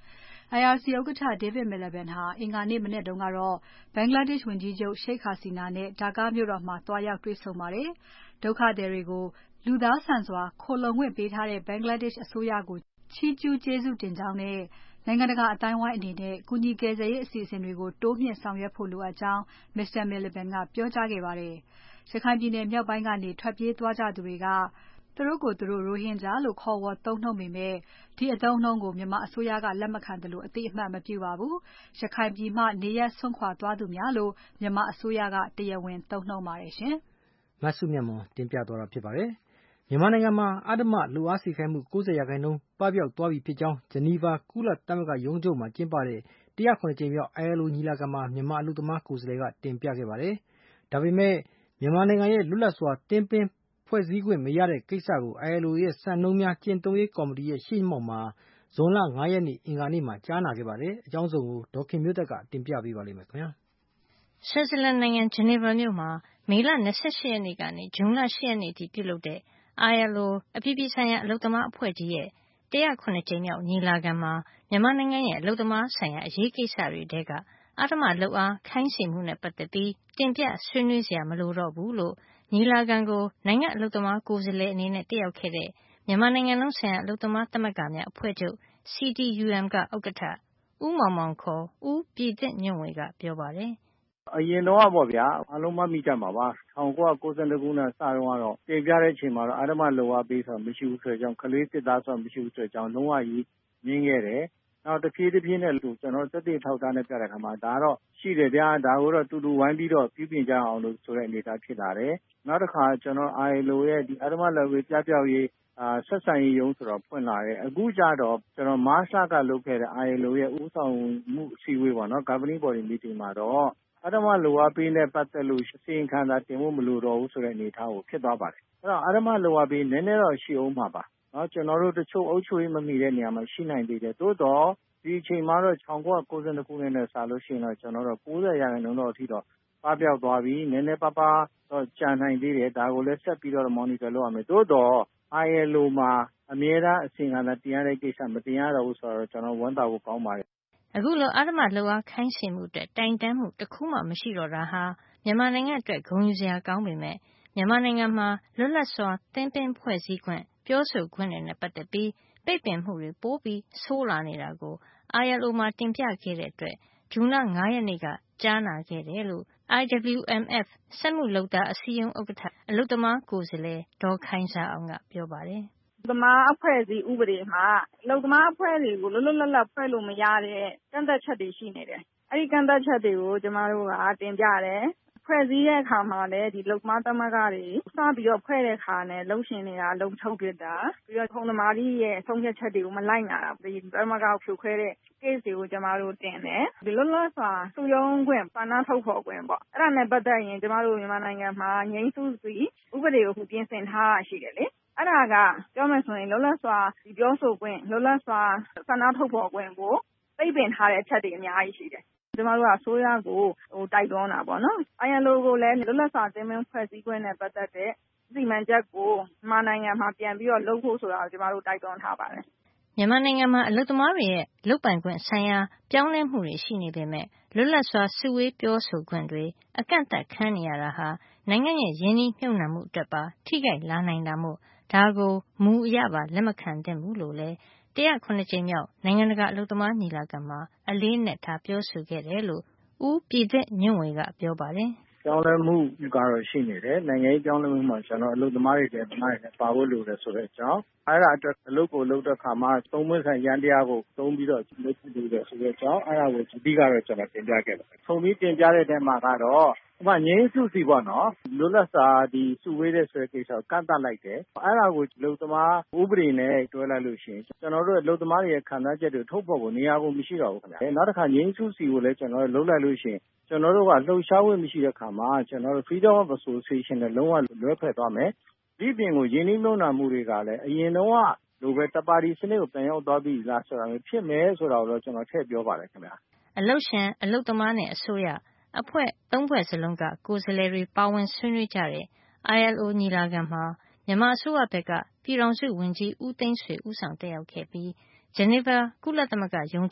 I R C ဥက္ကဋ္ဌ David Miliband ဟာအင်္ဂါနေ့မနက်တုန်းကတော့ Bangladesh ဝန်ကြီးချုပ် Sheikh Hasina နဲ့ Dhaka မြို့တော်မှာသွားရောက်တွေ့ဆုံပါတယ်။ ဒုက္ခသည်တွေကို လူသားဆန်စွာခိုလှုံခွင့်ပေးထားတဲ့ Bangladesh အစိုးရကို ချီးကျူးကျေးဇူးတင်ကြောင်းနဲ့ နိုင်ငံတကာအသိုင်းအဝိုင်းအနေနဲ့ ကူညီကယ်ဆယ်ရေးအစီအစဉ်တွေကို တိုးမြှင့်ဆောင်ရွက်ဖို့လိုအပ်ကြောင်း Mr. Miliband ကပြောကြားခဲ့ပါတယ်။ ရခိုင်ပြည်နယ်မြောက်ပိုင်းကနေ ထွက်ပြေးသွားကြသူတွေက သူတို့ကိုယ်သူတို့ ရိုဟင်ဂျာလို့ခေါ်ဝေါ်သုံးနှုန်းပေမဲ့ ဒီအသုံးအနှုန်းကို မြန်မာအစိုးရကလက်မခံသလို အသိအမှတ်မပြုပါဘူး။ ရခိုင်ပြည်မှနေရပ်စွန့်ခွာသွားသူများလို့ မြန်မာအစိုးရက တရားဝင်သုံးနှုန်းပါတယ်ရှင်။မစုမြတ်မွန်တင်ပြသွားတာဖြစ်ပါတယ်။ မြန်မာနိုင်ငံမှာအဓမ္မလုပ်အားစေခိုင်းမှု ၉၀ ရာခိုင်နှုန်းပပျောက်သွားပြီဖြစ်ကြောင်း ဂျနီဗာကုလသမဂ္ဂရုံးချုပ်မှာကျင်းပတဲ့ ၁၀၇ ကြိမ်မြောက် I L O ညီလာခံမှာ မြန်မာအလုပ်သမားကိုယ်စားလှယ်ကတင်ပြခဲ့ပါတယ်။ ဒါပေမဲ့ မြန်မာနိုင်ငံရဲ့လွတ်လပ်စွာသင်းပင်းဖွဲ့စည်းခွင့်မရတဲ့ကိစ္စကို I L O ရဲ့စံနှုန်းများကျင့်သုံးရေးကော်မတီရဲ့ရှေ့မှောက်မှာ ဇွန်လ ၅ ရက်နေ့ အင်္ဂါနေ့မှာကြားနာခဲ့ပါတယ်။ အကြောင်းစုံကိုဒေါ်ခင်မျိုးသက်ကတင်ပြပေးပါလိမ့်မယ်ခင်ဗျာ။ Switzerland နိုင်ငံ Geneva မြို့မှာမေလ ၂၈ ရက်နေ့ကနေ ဇွန်လ ၈ ရက်နေ့အထိပြုလုပ်တဲ့ I L O အပြည်ပြည်ဆိုင်ရာအလုပ်သမားအဖွဲ့ကြီးရဲ့ ၁၀၇ ကြိမ်မြောက်ညီလာခံမှာ မြန်မာနိုင်ငံရဲ့အလုပ်သမားဆိုင်ရာအရေးကိစ္စတွေထဲက အဓမ္မလုပ်အားခိုင်းစေမှုနဲ့ပတ်သက်ပြီးတင်ပြဆွေးနွေးစရာမလိုတော့ဘူးလို့ ညီလာခံကိုနိုင်ငံအလုပ်သမားကိုယ်စားလှယ်အနေနဲ့တက်ရောက်ခဲ့တဲ့မြန်မာနိုင်ငံလုံးဆိုင်ရာအလုပ်သမားသမဂ္ဂများအဖွဲ့ချုပ် C T U M ကဥက္ကဋ္ဌ ဦးမောင်မောင်ခေါ် ဦးပြည်သစ်ညွန့်ဝေကပြောပါတယ်။“အရင်တုန်းကပေါ့ဗျာအားလုံးမှတ်မိကြမှာပါ။၁၉၉၂ ခုနှစ်စတုန်းကတော့တင်ပြတဲ့အချိန်မှာတော့အဓမ္မလုပ်အားပေးဆိုတာမရှိဘူးဆိုတဲ့အကြောင်းကလေးစစ်သားဆိုတာမရှိဘူးဆိုတဲ့အကြောင်းလုံးဝကြီးငြင်းခဲ့တယ်။နောက်တဖြည်းဖြည်းနဲ့ကျနော်တို့သက်သေအထောက်အထားနဲ့ပြတဲ့အခါမှာဒါကတော့ရှိတယ်ဗျာဒါကိုတော့တူတူဝိုင်းပြီးတော့ပြုပြင်ကြအောင်လို့ဆိုတဲ့အနေအထားဖြစ်လာတယ်။နောက်တစ်ခါကျနော် I L O ရဲ့ဒီအဓမ္မလုပ်အားပြပျောက်ရေးဆက်ဆံရေးရုံးဆိုတာဖွင့်လာတယ်။အခုကျတော့ကျနော်မတ်လကလုပ်ခဲ့တဲ့ I L O ရဲ့ဦးဆောင်မှုအစည်းအဝေးပေါ့နော် Governing Body Meeting မှာတော့အဓမ္မလုပ်အားပေးနဲ့ပတ်သက်လို့အစီရင်ခံစာတင်ဖို့မလိုတော့ဘူးဆိုတဲ့အနေအထားကိုဖြစ်သွားပါတယ်။အဲ့တော့အဓမ္မလုပ်အားပေးနည်းနည်းတော့ရှိအောင်မှာပါ။နော်ကျနော်တို့တချို့အုပ်ချုပ်ရေးမမီတဲ့နေရာမှာရှိနိုင်သေးတယ်။သို့တော့ဒီအချိန်မှာတော့၁၉၉၂ ခုနှစ်နဲ့စလို့ရှိရင်တော့ကျနော်တို့၉၀ ရာခိုင်နှုန်းတော့အထိတော့ပပျောက်သွားပြီ။နည်းနည်းပါးပါးတော့ကျန်နိုင်သေးတယ်။ဒါကိုလည်းဆက်ပြီးတော့ monitor လုပ်ရမယ်။သို့တော့ I L O မှာအမြဲတမ်းအစီရင်ခံစာတင်ရတဲ့ကိစ္စမတင်ရတော့ဘူးဆိုတော့ကျနော်ဝမ်းသာဖို့ကောင်းပါတယ်။ ”အခုလိုအဓမ္မလုပ်အားခိုင်းစေမှုအတွက်တိုင်တန်းမှုတခုမှမရှိတော့တာဟာမြန်မာနိုင်ငံအတွက်ဂုဏ်ယူစရာကောင်းပေမယ့်မြန်မာနိုင်ငံမှာလွတ်လပ်စွာသင်းပင်းဖွဲ့စည်းခွင့်ပြောဆိုခွင့်တွေနဲ့ပတ်သက်ပြီးပိတ်ပင်မှုတွေပိုပြီးဆိုးလာနေတာကို I L O မှာတင်ပြခဲ့တဲ့အတွက်ဇွန်လ ၅ ရက်နေ့ကကြားနာခဲ့တယ်လို့ I W M F စက်မှုလုပ်သားအစည်းအရုံးဥက္ကဋ္ဌအလုပ်သမားကိုယ်စားလှယ်ဒေါ်ခိုင်ဇာအောင်ကပြောပါတယ်။“အလုပ်သမားအဖွဲ့အစည်းဥပဒေမှာအလုပ်သမားအဖွဲ့တွေကိုလွတ်လွတ်လပ်လပ်ဖွဲ့လို့မရတဲ့ကန့်သတ်ချက်တွေရှိနေတယ်။အဲဒီကန့်သတ်ချက်တွေကိုကျမတို့ကတင်ပြတယ်။ဖွဲ့စည်းတဲ့အခါမှာလည်းဒီအလုပ်သမားသမဂ္ဂတွေစပြီးတော့ဖွဲ့တဲ့အခါနဲ့အလုပ်ရှင်တွေကလုံထုတ်ပစ်တာပြီးတော့ခုံသမာဓိရဲ့ဆုံးဖြတ်ချက်တွေကိုမလိုက်နာတာဒီသမဂ္ဂကိုဖြိုခွဲတဲ့ case တွေကိုကျမတို့တင်တယ်။ဒီလွတ်လပ်စွာစုရုံးခွင့်ဆန္ဒထုတ်ဖော်ခွင့်ပေါ့အဲ့ဒါနဲ့ပတ်သက်ရင်ကျမတို့မြန်မာနိုင်ငံမှာငြိမ်းစုစီဥပဒေကိုပြင်ဆင်ထားတာရှိတယ်လေ။အဲ့ဒါကပြောမယ်ဆိုရင်လွတ်လပ်စွာပြောဆိုခွင့်လွတ်လပ်စွာဆန္ဒထုတ်ဖော်ခွင့်ကိုပိတ်ပင်ထားတဲ့အချက်တွေအများကြီးရှိတယ်။ကျမတို့ကအစိုးရကိုဟိုတိုက်တွန်းတာပေါ့နော်။ I L O ကိုလည်းလွတ်လပ်စွာသင်းပင်းဖွဲ့စည်းခွင့်နဲ့ပတ်သက်တဲ့စီမံချက်ကိုမြန်မာနိုင်ငံမှာပြန်ပြီးတော့လုပ်ဖို့ဆိုတာကိုကျမတို့တိုက်တွန်းထားပါတယ်။ ”မြန်မာနိုင်ငံမှာအလုပ်သမားတွေရဲ့လုပ်ပိုင်ခွင့်ဆိုင်ရာပြောင်းလဲမှုတွေရှိနေပေမယ့်လွတ်လပ်စွာစုဝေးပြောဆိုခွင့်တွေအကန့်အသတ်ခံနေရတာဟာနိုင်ငံရဲ့ရင်းနှီးမြှုပ်နှံမှုအတွက်ပါထိခိုက်လာနိုင်တာမို့ဒါကိုမူအရပါလက်မခံသင့်ဘူးလို့လည်း၁၀၇ ကြိမ်မြောက်နိုင်ငံတကာအလုပ်သမားညီလာခံမှာအလေးအနက်ထားပြောဆိုခဲ့တယ်လို့ဦးပြည်သစ်ညွန့်ဝေကပြောပါတယ်။“ပြောင်းလဲမှုကတော့ရှိနေတယ်။နိုင်ငံရေးပြောင်းလဲမှုမှာကျနော်အလုပ်သမားတွေလည်းပါဖို့လိုတယ်ဆိုတဲ့အကြောင်းအဲ့ဒါအတွက်အလုပ်ကိုလုပ်တဲ့အခါမှာသုံးပွင့်ဆိုင်ယန္တရားကိုသုံးပြီးတော့လုပ်ဖို့လိုတယ်ဆိုတဲ့အကြောင်းအဲ့ဒါကိုအဓိကတော့ကျနော်တင်ပြခဲ့ပါတယ်။ထုံပြီးတင်ပြတဲ့အထဲမှာကတော့ဥပမာငြိမ်းစုစီပေါ့နော်လွတ်လပ်စွာဒီစုဝေးတဲ့ဆိုတဲ့ကိစ္စကိုကန့်သတ်လိုက်တယ်။အဲ့ဒါကိုအလုပ်သမားဥပဒေနဲ့တွဲလိုက်လို့ရှိရင်ကျနော်တို့အလုပ်သမားတွေရဲ့ခံစားချက်တွေထုတ်ဖော်ဖို့နေရာကိုမရှိတော့ဘူးခင်ဗျ။နောက်တစ်ခါငြိမ်းစုစီကိုလည်းကျနော်တို့လုပ်လိုက်လို့ရှိရင်ကျနော်တို့ကလှုပ်ရှားခွင့်မရှိတဲ့အခါမှာကျနော်တို့ Freedom of Association နဲ့လုံးဝလွဲဖက်သွားမယ်။ဒီပြင်ကိုယင်းနှိမ့်နှုံးနှံမှုတွေကလည်းအရင်တော့ကလိုပဲတပါတီစနစ်ကိုပြန်ရောက်သွားပြီလားဆိုတာမျိုးဖြစ်မယ်ဆိုတာကိုတော့ကျနော်ထည့်ပြောပါတယ်ခင်ဗျာ။အလုပ်ရှင်အလုပ်သမားနဲ့အစိုးရအဖွဲ့သုံးဖွဲ့စလုံးကကိုယ်စားလှယ်တွေပါဝင်ဆွေးနွေးကြတဲ့ I L O ညီလာခံမှာမြန်မာအစိုးရဘက်ကပြည်ထောင်စုဝန်ကြီးဦးသိန်းဆွေဦးဆောင်တက်ရောက်ခဲ့ပြီးဂျနီဗာကုလသမဂ္ဂရုံးချုပ်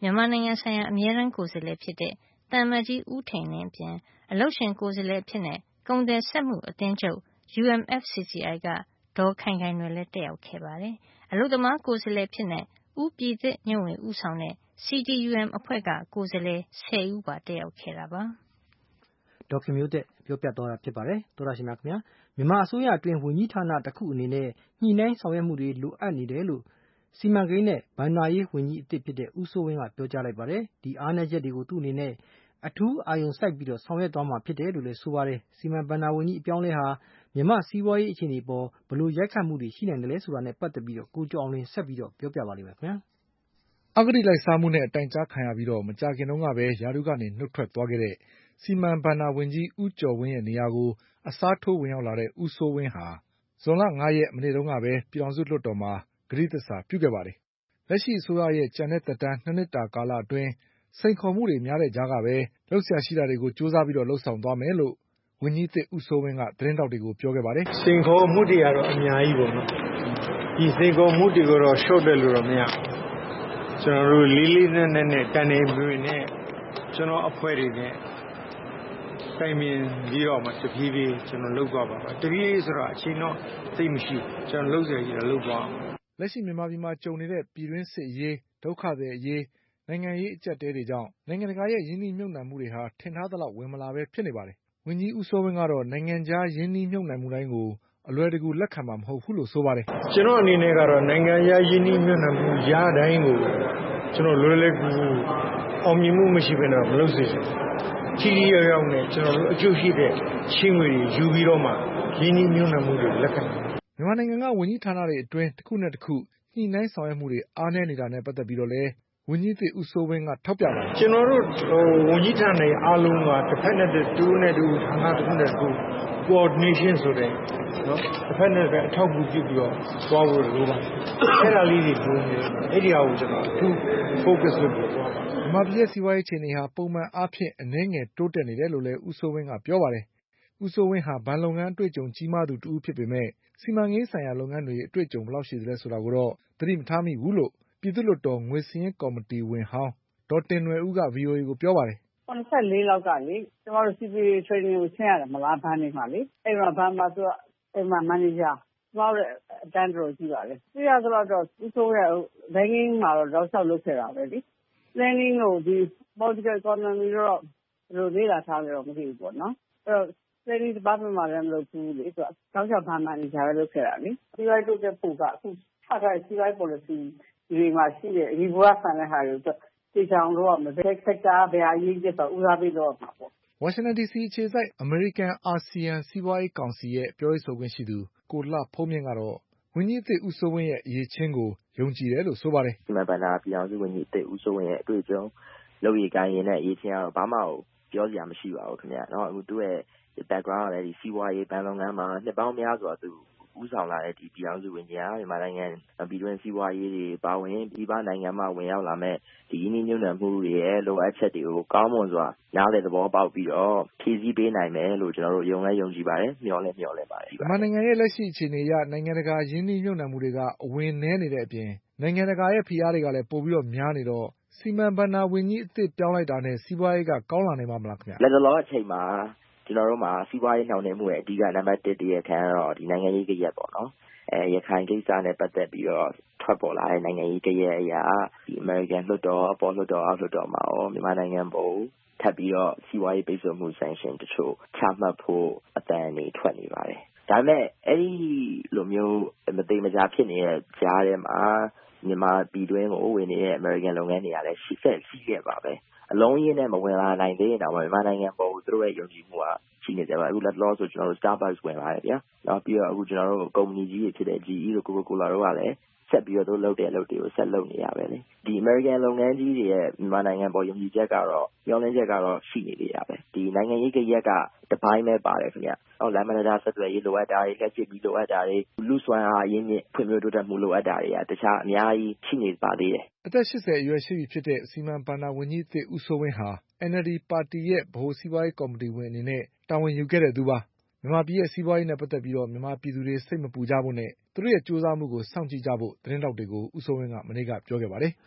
မြန်မာနိုင်ငံဆိုင်ရာအမြဲတမ်းကိုယ်စားလှယ်ဖြစ်တဲ့သံအမတ်ကြီးဦးထိန်လင်းအပြင် အလုပ်ရှင်ကိုယ်စားလှယ်အဖြစ်ကုန်သည်စက်မှုအသင်းချုပ် U M F C C I ကဒေါ်ခိုင်ခိုင်နွယ်လည်းတက်ရောက်ခဲ့ပါတယ်။ အလုပ်သမားကိုယ်စားလှယ်အဖြစ်ဦးပြည်သစ်ညွန့်ဝေဦးဆောင်တဲ့ C T U M အဖွဲ့ကကိုယ်စားလှယ်ဆယ်ဦးပါတက်ရောက်ခဲ့တာပါ။ဒေါ်ခင်မျိုးသက်ပြောပြသွားတာဖြစ်ပါတယ်။သောတာရှင်များခင်ဗျာမြန်မာအစိုးရအတွင်းဝန်ကြီးဌာနတစ်ခုအနေနဲ့ညှိနှိုင်းဆောင်ရွက်မှုတွေလိုအပ်နေတယ်လို့စီမံကိန်းနဲ့ဘဏ္ဍာရေးဝန်ကြီးအသစ်ဖြစ်တဲ့ဦးစိုးဝင်းကပြောကြားလိုက်ပါတယ်။ဒီအားနည်းချက်တွေကိုသူ့အနေနဲ့အထူးအာရုံစိုက်ပြီးတော့ဆောင်ရွက်သွားမှာဖြစ်တယ်လို့လည်းဆိုပါတယ်။စီမံဘဏ္ဍာဝန်ကြီးအပြောင်းလဲဟာမြန်မာစီးပွားရေးအခြေအနေပေါ်ဘယ်လိုရိုက်ခတ်မှုတွေရှိနိုင်တယ်လဲဆိုတာနဲ့ပတ်သက်ပြီးတော့ကိုကျော်အောင်လွင်ဆက်ပြီးတော့ပြောပြပါလိမ့်မယ်ခင်ဗျာ။အဂတိလိုက်စားမှုနဲ့တိုင်ကြားခံရပြီးတော့မကြာခင်တုန်းကပဲရာထူးကနေနှုတ်ထွက်သွားခဲ့တဲ့စီမံဘဏ္ဍာဝန်ကြီးဦးကျော်ဝင်းရဲ့နေရာကိုအစားထိုးဝင်ရောက်လာတဲ့ဦးစိုးဝင်းဟာဇွန်လငါးရက်မနေ့တုန်းကပဲပြည်ထောင်စုလွှတ်တော်မှာကတိသစ္စာပြုခဲ့ပါတယ်။လက်ရှိအစိုးရရဲ့ကျန်တဲ့သက်တမ်းနှစ်နှစ်တာကာလအတွင်းစိန်ခေါ်မှုတွေများတဲ့ကြားကပဲလုပ်စရာရှိတာတွေကိုကြိုးစားပြီးတော့လုပ်ဆောင်သွားမယ်လို့ဝန်ကြီးသစ်ဦးစိုးဝင်းကသတင်းထောက်တွေကိုပြောခဲ့ပါတယ်။စိန်ခေါ်မှုတွေကတော့အများကြီးပေါ့နော်။ဒီစိန်ခေါ်မှုတွေကိုတော့ရှော့တယ်လို့တော့မရဘူး။ကျွန်တော်တို့လေးလေးနက်နက်နဲ့တန်နေပြင်းနဲ့ကျွန်တော်အဖွဲ့တွေနဲ့တိုင်ပင်ပြီးတော့မှတပြေးပြေးကျွန်တော်လုပ်သွားပါပါ။တပြေးပြေးဆိုတော့အချိန်တော့သိမရှိကျွန်တော်လုပ်စရာကြီးတော့လုပ်သွားအောင်။လက်ရှိမြန်မာပြည်မှာကြုံနေတဲ့ပြည်တွင်းစစ်အရေးဒုက္ခသည်အရေးနိုင်ငံရေးအကျပ်တဲတွေကြောင့်နိုင်ငံတကာရဲ့ယင်းနှိမ့်မြုပ်နှံမှုတွေဟာထင်ထားသလောက်ဝင်မလာပဲဖြစ်နေပါတယ်။ဝန်ကြီးဦးစိုးဝင်းကတော့နိုင်ငံခြားယင်းနှိမ့်မြုပ်နှံမှုတိုင်းကိုအလွယ်တကူလက်ခံမှာမဟုတ်ဘူးလို့ဆိုပါတယ်။ကျွန်တော်အနေနဲ့ကတော့နိုင်ငံခြားယင်းနှိမ့်မြုပ်နှံမှုရတိုင်းကိုကျွန်တော်လွယ်လွယ်ကူကူအောင်မြင်မှုမရှိဘဲတော့မလုပ်စေချင်ဘူး။ချီရီရောက်ရောက်နဲ့ကျွန်တော်တို့အကျိုးရှိတဲ့ချင်းငွေတွေယူပြီးတော့မှယင်းနှိမ့်မြုပ်နှံမှုတွေလက်ခံတယ်။မြန်မာနိုင်ငံကဝန်ကြီးဌာနတွေအတွင်းတစ်ခုနဲ့တစ်ခုညှိနှိုင်းဆောင်ရွက်မှုတွေအားနည်းနေတာနဲ့ပတ်သက်ပြီးတော့လည်းဝန်ကြီးသစ်ဦးစိုးဝင်းကထောက်ပြပါတယ်။ကျွန်တော်တို့ဝန်ကြီးဌာနတွေအားလုံးကတစ်ဖက်နဲ့တစ်တူနဲ့တူဌာနတစ်ခုနဲ့တစ်ခု coordination ဆိုတဲ့နော်တစ်ဖက်နဲ့တစ်ဖက်အထောက်အကူပြုပြီးတော့သွားဖို့လိုပါတယ်။အဲ့ဒါလေးတွေလိုနေတယ်။အဲ့ဒီအရာကိုကျွန်တော်အထူး focus လုပ်ပြီးသွားပါ။မြန်မာပြည်ရဲ့စီးပွားရေးအခြေအနေဟာပုံမှန်အားဖြင့်အနည်းငယ်တိုးတက်နေတယ်လို့လည်းဦးစိုးဝင်းကပြောပါတယ်။ဦးစိုးဝင်းဟာဘဏ်လုပ်ငန်းအတွေ့အကြုံကြီးမားသူတစ်ဦးဖြစ်ပေမဲ့စီမံကိန်းဆိုင်ရာလုပ်ငန်းတွေအတွေ့အကြုံဘယ်လောက်ရှိသလဲဆိုတာကိုတော့သတိမထားမိဘူးလို့ပြည်သူ့လွှတ်တော်ငွေစည်းရင်းကော်မတီဝင်ဟောင်းဒေါ်တင်နွယ်ဦးက ဗွီအိုအေကိုပြောပါတယ်။၇၄လောက်ကလေကျမတို့ စီပီအေ training ကိုဆင်းရတယ်မလားဘဏ်တွေမှာလေအဲ့မှာဘဏ်မှာသူကအဲ့မှာ manager ကျမတို့အတန်းတော်ကြည့်ပါလေသိရသလောက်တော့ဦးစိုးရ banking မှာတော့တော့ဆောက်လုပ်ခဲ့တာပဲလေ planning ကိုဒီ political economy တော့ဘယ်လိုလေ့လာထားလဲတော့မသိဘူးပေါ့နော်အဲ့တော့ planning department မှာလည်းမလုပ်ဘူးလေသူကတောက်ချောက်ဘဏ် manager ပဲလုပ်ခဲ့တာလေစီးပွားရေးတိုးတက်ဖို့ကအခုချထားတဲ့စီးပွားရေး policy ဒီမှာရှိတဲ့ဒီဘဝဆန်တဲ့ဟာတွေကိုဒီဆောင်တော့မဘယ် sector ဘယ်အရေးကြီးဆိုဦးစားပေးတော့မှာပေါ့ဝါရှင်တန်ဒီစီအခြေစိုက်အမေရိကန်အာဆီယံစီးပွားရေးကောင်စီရဲ့ပြောရေးဆိုခွင့်ရှိသူကိုလှဖုံးမြင့်ကတော့ဝန်ကြီးအသစ်ဦးစိုးဝင်းရဲ့အရေးချင်းကိုယုံကြည်တယ်လို့ဆိုပါတယ်စီမံဘဏ္ဍာပြည်အောင်စုဝန်ကြီးအသစ်ဦးစိုးဝင်းရဲ့အတွေ့အကြုံလုပ်ရည်ကိုင်းရင်းနဲ့အရေးချင်းကတော့ဘာမှပြောစရာမရှိပါဘူးခင်ဗျာเนาะအခုသူ့ရဲ့ background ကလည်းဒီစီးပွားရေးဘဏ်လုပ်ငန်းမှာနှစ်ပေါင်းများစွာသူဦးဆောင်လာတဲ့ဒီပြည်အောင်စုဝန်ကြီးဟာမြန်မာနိုင်ငံပြည်တွင်းစီးပွားရေးတွေပါဝင်ပြည်ပနိုင်ငံမှာဝင်ရောက်လာမဲ့ဒီရင်းနှီးမြှုပ်နှံမှုတွေရဲ့လိုအပ်ချက်တွေကိုကောင်းမွန်စွာနားလည်သဘောပေါက်ပြီးတော့ဖြည့်ဆည်းပေးနိုင်မယ်လို့ကျွန်တော်တို့ယုံလဲယုံကြည်ပါတယ်မျှော်လဲမျှော်လဲပါတယ်မြန်မာနိုင်ငံရဲ့လက်ရှိအခြေအနေအရနိုင်ငံတကာရင်းနှီးမြှုပ်နှံမှုတွေကအဝင်နည်းနေတဲ့အပြင်နိုင်ငံတကာရဲ့ဖိအားတွေကလည်းပိုပြီးတော့များနေတော့စီမံဘဏ္ဍာဝန်ကြီးအသစ်ပြောင်းလိုက်တာနဲ့စီးပွားရေးကကောင်းလာနိုင်မှာမလားခင်ဗျလက်တလောအချိန်မှာကျွန်တော်တို့မှာစီးပွားရေးနှောင့်နှေးမှုရဲ့အဓိကနံပါတ်တစ်တရားခံတော့ဒီနိုင်ငံရေးကြရက်ပေါ့နော်အဲရခိုင်ကိစ္စနဲ့ပတ်သက်ပြီးတော့ထွက်ပေါ်လာတဲ့နိုင်ငံရေးကြရက်အရာဒီ American လွှတ်တော်ပေါ်လွှတ်တော်အောက်လွှတ်တော်မှာရောမြန်မာနိုင်ငံပေါ်ထပ်ပြီးတော့စီးပွားရေးပိတ်ဆို့မှု sanction တချို့ချမှတ်ဖို့အတန်နေထွက်နေပါတယ်ဒါပေမဲ့အဲ့ဒီလိုမျိုးမသိမကြားဖြစ်နေတဲ့ကြားထဲမှာမြန်မာပြည်တွင်းကိုဝင်နေတဲ့ American လုပ်ငန်းတွေကလည်းရှိဆက်ရှိခဲ့ပါပဲအလုံးရင်းနဲ့မဝင်လာနိုင်သေးရင်တော့မြန်မာနိုင်ငံပေါ်သူတို့ရဲ့ယုံကြည်မှုကရှိနေကြပါအခုလက်လောဆိုကျွန်တော်တို့ Starbucks ဝင်လာတယ်ဗျာနောက်ပြီးတော့အခုကျွန်တော်တို့ကုမ္ပဏီကြီးတွေဖြစ်တဲ့ G E တို့ Coca-Cola တို့ကလည်းဆက်ပြီးတော့လုပ်တဲ့အလုပ်တွေကိုဆက်လုပ်နေရပဲလေဒီ American လုပ်ငန်းကြီးတွေရဲ့မြန်မာနိုင်ငံပေါ်ယုံကြည်ချက်ကတော့ညှောင်းလင်းချက်ကတော့ရှိနေသေးတာပဲဒီနိုင်ငံရေးကြရက်ကတပိုင်းပဲပါတယ်ခင်ဗျဟောလမ်းမတော်ဆက်သွယ်ရေးလိုအပ်တာတွေလက်ကျပြီးလိုအပ်တာတွေလူစွမ်းအားအရင်းမြစ်ဖွံ့ဖြိုးတိုးတက်မှုလိုအပ်တာတွေကတခြားအများကြီးရှိနေပါသေးတယ်အသက်၈၀အရွယ်ရှိပြီဖြစ်တဲ့စီမံဘဏ္ဍာဝန်ကြီးအသစ်ဦးစိုးဝင်းဟာ N L D ပါတီရဲ့ဗဟိုစီးပွားရေးကော်မတီဝင်အနေနဲ့တာဝန်ယူခဲ့တဲ့သူပါမြန်မာပြည်ရဲ့စီးပွားရေးနဲ့ပတ်သက်ပြီးတော့မြန်မာပြည်သူတွေစိတ်မပူကြဖို့နဲ့သူတို့ရဲ့ကြိုးစားမှုကိုစောင့်ကြည့်ကြဖို့သတင်းတောက်တွေကိုဦးစိုးဝင်းကမနေ့ကပြောခဲ့ပါတယ်။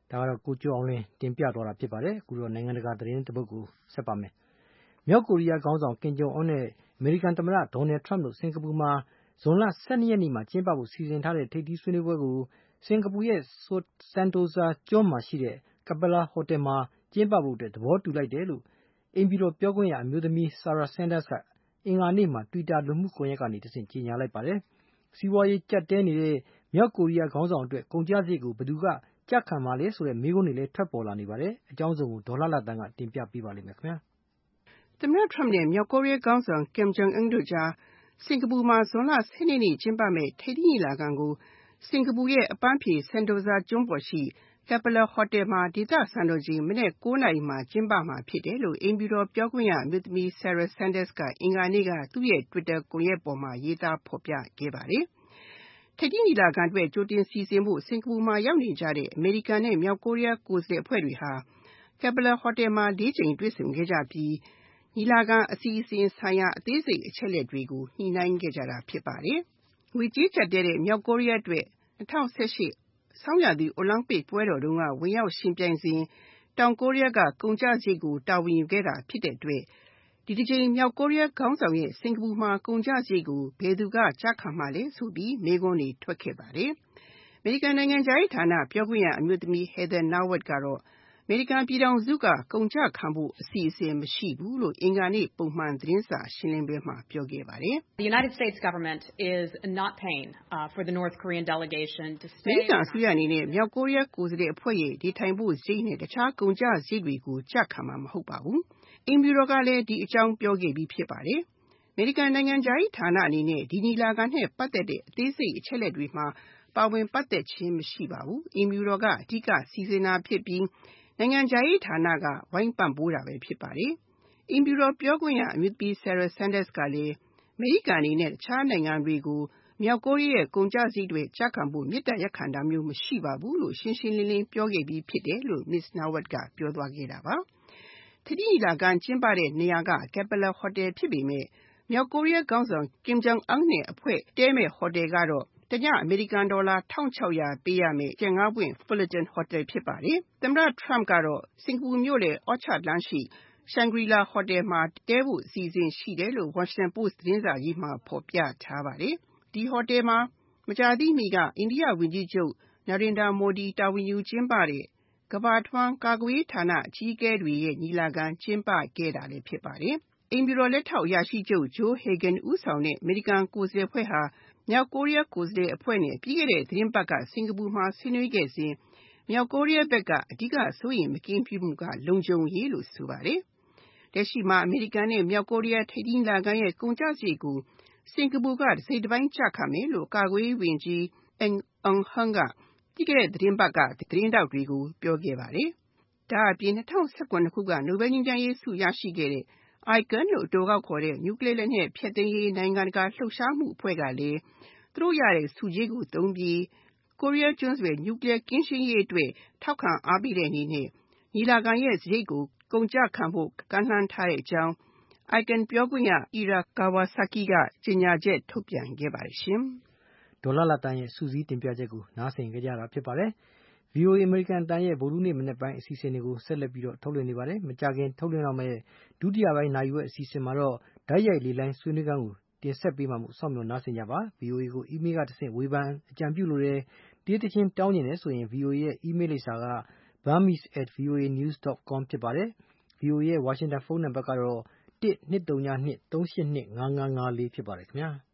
ဒါကတော့ကိုကျော်အောင်လင်းတင်ပြသွားတာဖြစ်ပါတယ်အခုတော့နိုင်ငံတကာသတင်းတစ်ပုဒ်ကိုဆက်ပါမယ်မြောက်ကိုရီးယားခေါင်းဆောင်ကင်ဂျုံအွန်းနဲ့အမေရိကန်သမ္မတဒေါ်နယ်ထရမ့်တို့စင်ကာပူမှာဇွန်လ၁၂ရက်နေ့မှာကျင်းပဖို့စီစဉ်ထားတဲ့ထိပ်သီးဆွေးနွေးပွဲကိုစင်ကာပူရဲ့ဆန်တိုဇာကျွန်းမှာရှိတဲ့ကပလာဟိုတယ်မှာကျင်းပဖို့အတွက်သဘောတူလိုက်တယ်လို့အိမ်ဖြူတော်ပြောခွင့်ရအမျိုးသမီးဆာရာဆန်ဒါစ်ကအင်္ဂါနေ့မှာတွီတာလူမှုကွန်ရက်ကနေတဆင့်ကြေညာလိုက်ပါတယ်စီးပွားရေးကျပ်တဲနေတဲ့မြောက်ကိုရီးယားခေါင်းဆောင်အတွက်ကုန်ကျစရိတ်ကိုဘယ်သူကကြခံမှာလဲဆိုတဲ့မေးခွန်းတွေလည်းထွက်ပေါ်လာနေပါတယ်အကြောင်းစုံကိုဒေါ်လာလာတန်းကတင်ပြပေးပါလိမ့်မယ်ခင်ဗျာသမ္မတထရမ့်နဲ့မြောက်ကိုရီးယားခေါင်းဆောင်ကင်ဂျုံအွန်းတို့ကြားစင်ကာပူမှာဇွန်လ၁၂ရက်နေ့ကျင်းပမယ့်ထိပ်သီးညီလာခံကိုစင်ကာပူရဲ့အပန်းဖြေဆန်တိုဇာကျွန်းပေါ်ရှိကပလာဟိုတယ်မှာဒေသစံတော်ချိန်မနက်၉နာရီမှာကျင်းပမှာဖြစ်တယ်လို့အိမ်ဖြူတော်ပြောခွင့်ရအမျိုးသမီးဆာရာဆန်ဒါစ်ကအင်္ဂါနေ့ကသူ့ရဲ့ Twitter ကွန်ရက်ပေါ်မှာရေးသားဖော်ပြခဲ့ပါတယ်ထိပ်သီးညီလာခံအတွက်ကြိုတင်စီစဉ်ဖို့စင်ကာပူမှာရောက်နေကြတဲ့အမေရိကန်နဲ့မြောက်ကိုရီးယားကိုယ်စားလှယ်အဖွဲ့တွေဟာကပလာဟိုတယ်မှာလေးကြိမ်တွေ့ဆုံခဲ့ကြပြီးညီလာခံအစီအစဉ်ဆိုင်ရာအသေးစိတ်အချက်အလက်တွေကိုညှိနှိုင်းခဲ့ကြတာဖြစ်ပါတယ်။ငွေကြေးကျပ်တဲ့မြောက်ကိုရီးယားအတွက်၂၀၁၈ဆောင်းရာသီအိုလံပစ်ပွဲတော်တုန်းကဝင်ရောက်ရှင်ပြိုင်စဉ်တောင်ကိုရီးယားကကုန်ကျစရိတ်ကိုတာဝန်ယူခဲ့တာဖြစ်တဲ့အတွက်ဒီတစ်ကြိမ်မြောက်ကိုရီးယားခေါင်းဆောင်ရဲ့စင်ကာပူမှာကုန်ကျစရိတ်ကိုဘယ်သူကကျခံမှာလဲဆိုပြီးမေးခွန်းတွေထွက်ခဲ့ပါတယ်။အမေရိကန်နိုင်ငံခြားရေးဌာနပြောခွင့်ရအမျိုးသမီး Heather Nauert ကတော့အမေရိကန်ပြည်ထောင်စုကကုန်ကျခံဖို့အစီအစဉ်မရှိဘူးလို့အင်္ဂါနေ့ပုံမှန်သတင်းစာရှင်းလင်းပွဲမှာပြောခဲ့ပါတယ်။ The United States government is not paying uh, for the North Korean delegation to stay. အမေရိကန်အစိုးရအနေနဲ့မြောက်ကိုရီးယားကိုယ်စားလှယ်အဖွဲ့ရဲ့ဒီထိုင်ဖို့စရိတ်နဲ့တခြားကုန်ကျစရိတ်တွေကိုကျခံမှာမဟုတ်ပါဘူး။အင်ဖြူတော်ကလည်းဒီအကြောင်းပြောခဲ့ပြီးဖြစ်ပါတယ်။အမေရိကန်နိုင်ငံခြားရေးဌာနအနေနဲ့ဒီညီလာခံနဲ့ပတ်သက်တဲ့အသေးစိတ်အချက်အလက်တွေမှာပါဝင်ပတ်သက်ခြင်းမရှိပါဘူး။အင်ဖြူတော်ကအဓိကစီစဉ်တာဖြစ်ပြီးနိုင်ငံခြားရေးဌာနကဝိုင်းပံ့ပိုးတာပဲဖြစ်ပါတယ်။အင်ဖြူတော်ပြောခွင့်ရအမျိုးသမီးဆာရာဆန်ဒါစ်ကလည်းအမေရိကန်အနေနဲ့တခြားနိုင်ငံတွေကိုမြောက်ကိုရီးယားကုန်ကျစရိတ်တွေကျခံဖို့မေတ္တာရပ်ခံတာမျိုးမရှိပါဘူးလို့ရှင်းရှင်းလင်းလင်းပြောခဲ့ပြီးဖြစ်တယ်လို့ Miss Nauert ကပြောသွားခဲ့တာပါ။ထိပ်သီးညီလာခံကျင်းပတဲ့နေရာကကပလာဟိုတယ်ဖြစ်ပေမဲ့မြောက်ကိုရီးယားခေါင်းဆောင်ကင်ဂျုံအွန်းနဲ့အဖွဲ့တည်းမဲ့ဟိုတယ်ကတော့တညအမေရိကန်ဒေါ်လာ၁၆၀၀ပေးရမယ်ကြက်ငါးပွင့် Fullerton Hotel ဖြစ်ပါတယ်။သမ္မတထရမ့်ကတော့စင်ကာပူမြို့လယ် Orchard လမ်းရှိ Shangri-La Hotel မှာတည်းဖို့အစီအစဉ်ရှိတယ်လို့ Washington Post သတင်းစာကြီးမှာဖော်ပြထားပါတယ်။ဒီဟိုတယ်မှာမကြာသေးမီကအိန္ဒိယဝန်ကြီးချုပ် Narendra Modi တာဝန်ယူကျင်းပတဲ့ကမ္ဘာ့ထွန်းကာကွယ်ရေးဌာနအကြီးအကဲတွေရဲ့ညီလာခံကျင်းပခဲ့တာလည်းဖြစ်ပါတယ်။အိမ်ဖြူတော်လက်ထောက်အရာရှိချုပ် Joe Hagan ဦးဆောင်တဲ့အမေရိကန်ကိုယ်စားလှယ်အဖွဲ့ဟာမြောက်ကိုရီးယားကိုယ်စားလှယ်အဖွဲ့နဲ့ပြီးခဲ့တဲ့သတင်းပတ်ကစင်ကာပူမှာဆွေးနွေးခဲ့စဉ်မြောက်ကိုရီးယားဘက်ကအဓိကစိုးရိမ်မကင်းဖြစ်မှုကလုံခြုံရေးလို့ဆိုပါတယ်။လက်ရှိမှာအမေရိကန်နဲ့မြောက်ကိုရီးယားထိပ်သီးညီလာခံရဲ့ကုန်ကျစရိတ်ကိုစင်ကာပူကတစ်စိတ်တစ်ပိုင်းကျခံမယ်လို့ကာကွယ်ရေးဝန်ကြီး Eng Eung-hun ကပြီးခဲ့တဲ့သတင်းပတ်ကသတင်းထောက်တွေကိုပြောခဲ့ပါတယ်။ဒါအပြင်၂၀၁၇ခုကနိုဘယ်ငြိမ်းချမ်းရေးဆုရရှိခဲ့တဲ့ I C A N လို့အတိုကောက်ခေါ်တဲ့နျူကလီးယားလက်နက်ဖျက်သိမ်းရေးနိုင်ငံတကာလှုပ်ရှားမှုအဖွဲ့ကလည်းသူတို့ရတဲ့ဆုကြေးကိုသုံးပြီးကိုရီးယားကျွန်းဆွယ်နျူကလီးယားကင်းရှင်းရေးအတွက်ထောက်ခံအားပေးတဲ့အနေနဲ့ညီလာခံရဲ့စရိတ်ကိုကုန်ကျခံဖို့ကမ်းလှမ်းထားတဲ့အကြောင်း I C A N ပြောခွင့်ရ Ira Kawasaki ကကြေညာချက်ထုတ်ပြန်ခဲ့ပါတယ်ရှင်။ဒေါ်လာလာတန်ရဲ့စူးစီးတင်ပြချက်ကိုနားဆင်ကြရတာဖြစ်ပါတယ်။ V O A အမေရိကန်အတန်းရဲ့ဗုဒ္ဓဟူးနေ့မနေ့ပိုင်းအစီအစဉ်တွေကိုဆက်လက်ပြီးတော့ထုတ်လွှင့်နေပါတယ်။မကြာခင်ထုတ်လွှင့်တော့မယ့်ဒုတိယပိုင်းနိုင်ရွက်အစီအစဉ်မှာတော့ဓာတ်ရိုက်လေလိုင်းဆွေးနွေးခန်းကိုတင်ဆက်ပေးမှာမို့စောင့်မျှော်နားဆင်ကြပါ။ V O A ကို email ကတဆင့်ဝေဖန်အကြံပြုလိုတဲ့တေးသချင်းတောင်းကျင်တယ်ဆိုရင် V O A ရဲ့ email လိပ်စာက burmese at voa news dot com ဖြစ်ပါတယ်။ V O A ရဲ့ Washington ဖုန်းနံပါတ်ကတော့တစ် နှစ် သုံး ည နှစ် သုံး ရှစ် နှစ် ငါး ငါး ငါး လေးဖြစ်ပါတယ်ခင်ဗျာ။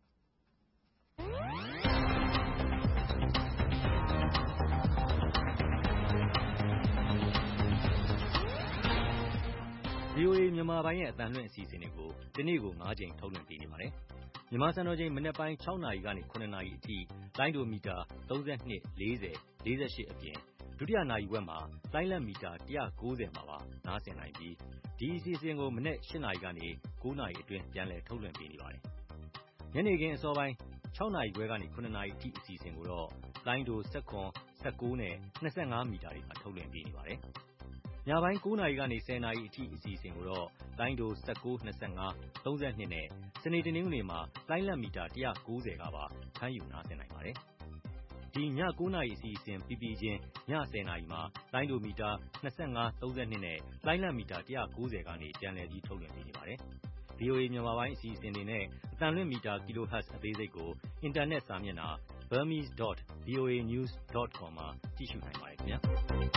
V O A မြန်မာပိုင်းရဲ့အသံလွှင့်အစီအစဉ်တွေကိုဒီနေ့ကို၅ကြိမ်ထုတ်လွှင့်ပေးနေပါတယ်။မြန်မာစံတော်ချိန်မနက်ပိုင်း၆နာရီကနေ၇နာရီအထိလိုင်းဒိုမီတာသုံး၂ ၄၀ ၄၈အပြင်ဒုတိယနာရီဝက်မှာလိုင်းလက်မီတာ၁၉၀မှာပါနားဆင်နိုင်ပြီးဒီအစီအစဉ်ကိုမနက်၈နာရီကနေ၉နာရီအတွင်းပြန်လည်ထုတ်လွှင့်ပေးနေပါတယ်။ညနေခင်းအစောပိုင်း၆နာရီခွဲကနေ၇နာရီအထိအစီအစဉ်ကိုတော့လိုင်းဒို၁၇ ၁၉နဲ့၂၅မီတာတွေမှာထုတ်လွှင့်ပေးနေပါတယ်။ညပိုင်း၉နာရီကနေ၁၀နာရီအထိအစီအစဉ်ကိုတော့လိုင်းဒို၁၉ ၂၅ ၃၂နဲ့စနေတနင်္ဂနွေမှာလိုင်းလက်မီတာ၁၉၀ကပါဖမ်းယူနားဆင်နိုင်ပါတယ်။ဒီညကိုးနာရီအစီအစဉ်ပြီးပြီးချင်းညဆယ်နာရီမှာလိုင်းဒိုမီတာ၂၅ ၃၂နဲ့လိုင်းလံမီတာ၁၉၀ကနေပြန်လည်ပြီးထုတ်လွှင့်ပေးနေပါတယ်။ ဗွီအိုအေ မြန်မာပိုင်းအစီအစဉ်တွေနဲ့အသံလွှင့်မီတာ kilohertz အသေးစိတ်ကိုအင်တာနက်စာမျက်နှာ burmese dot voa news dot com မှာကြည့်ရှုနိုင်ပါတယ်ခင်ဗျာ။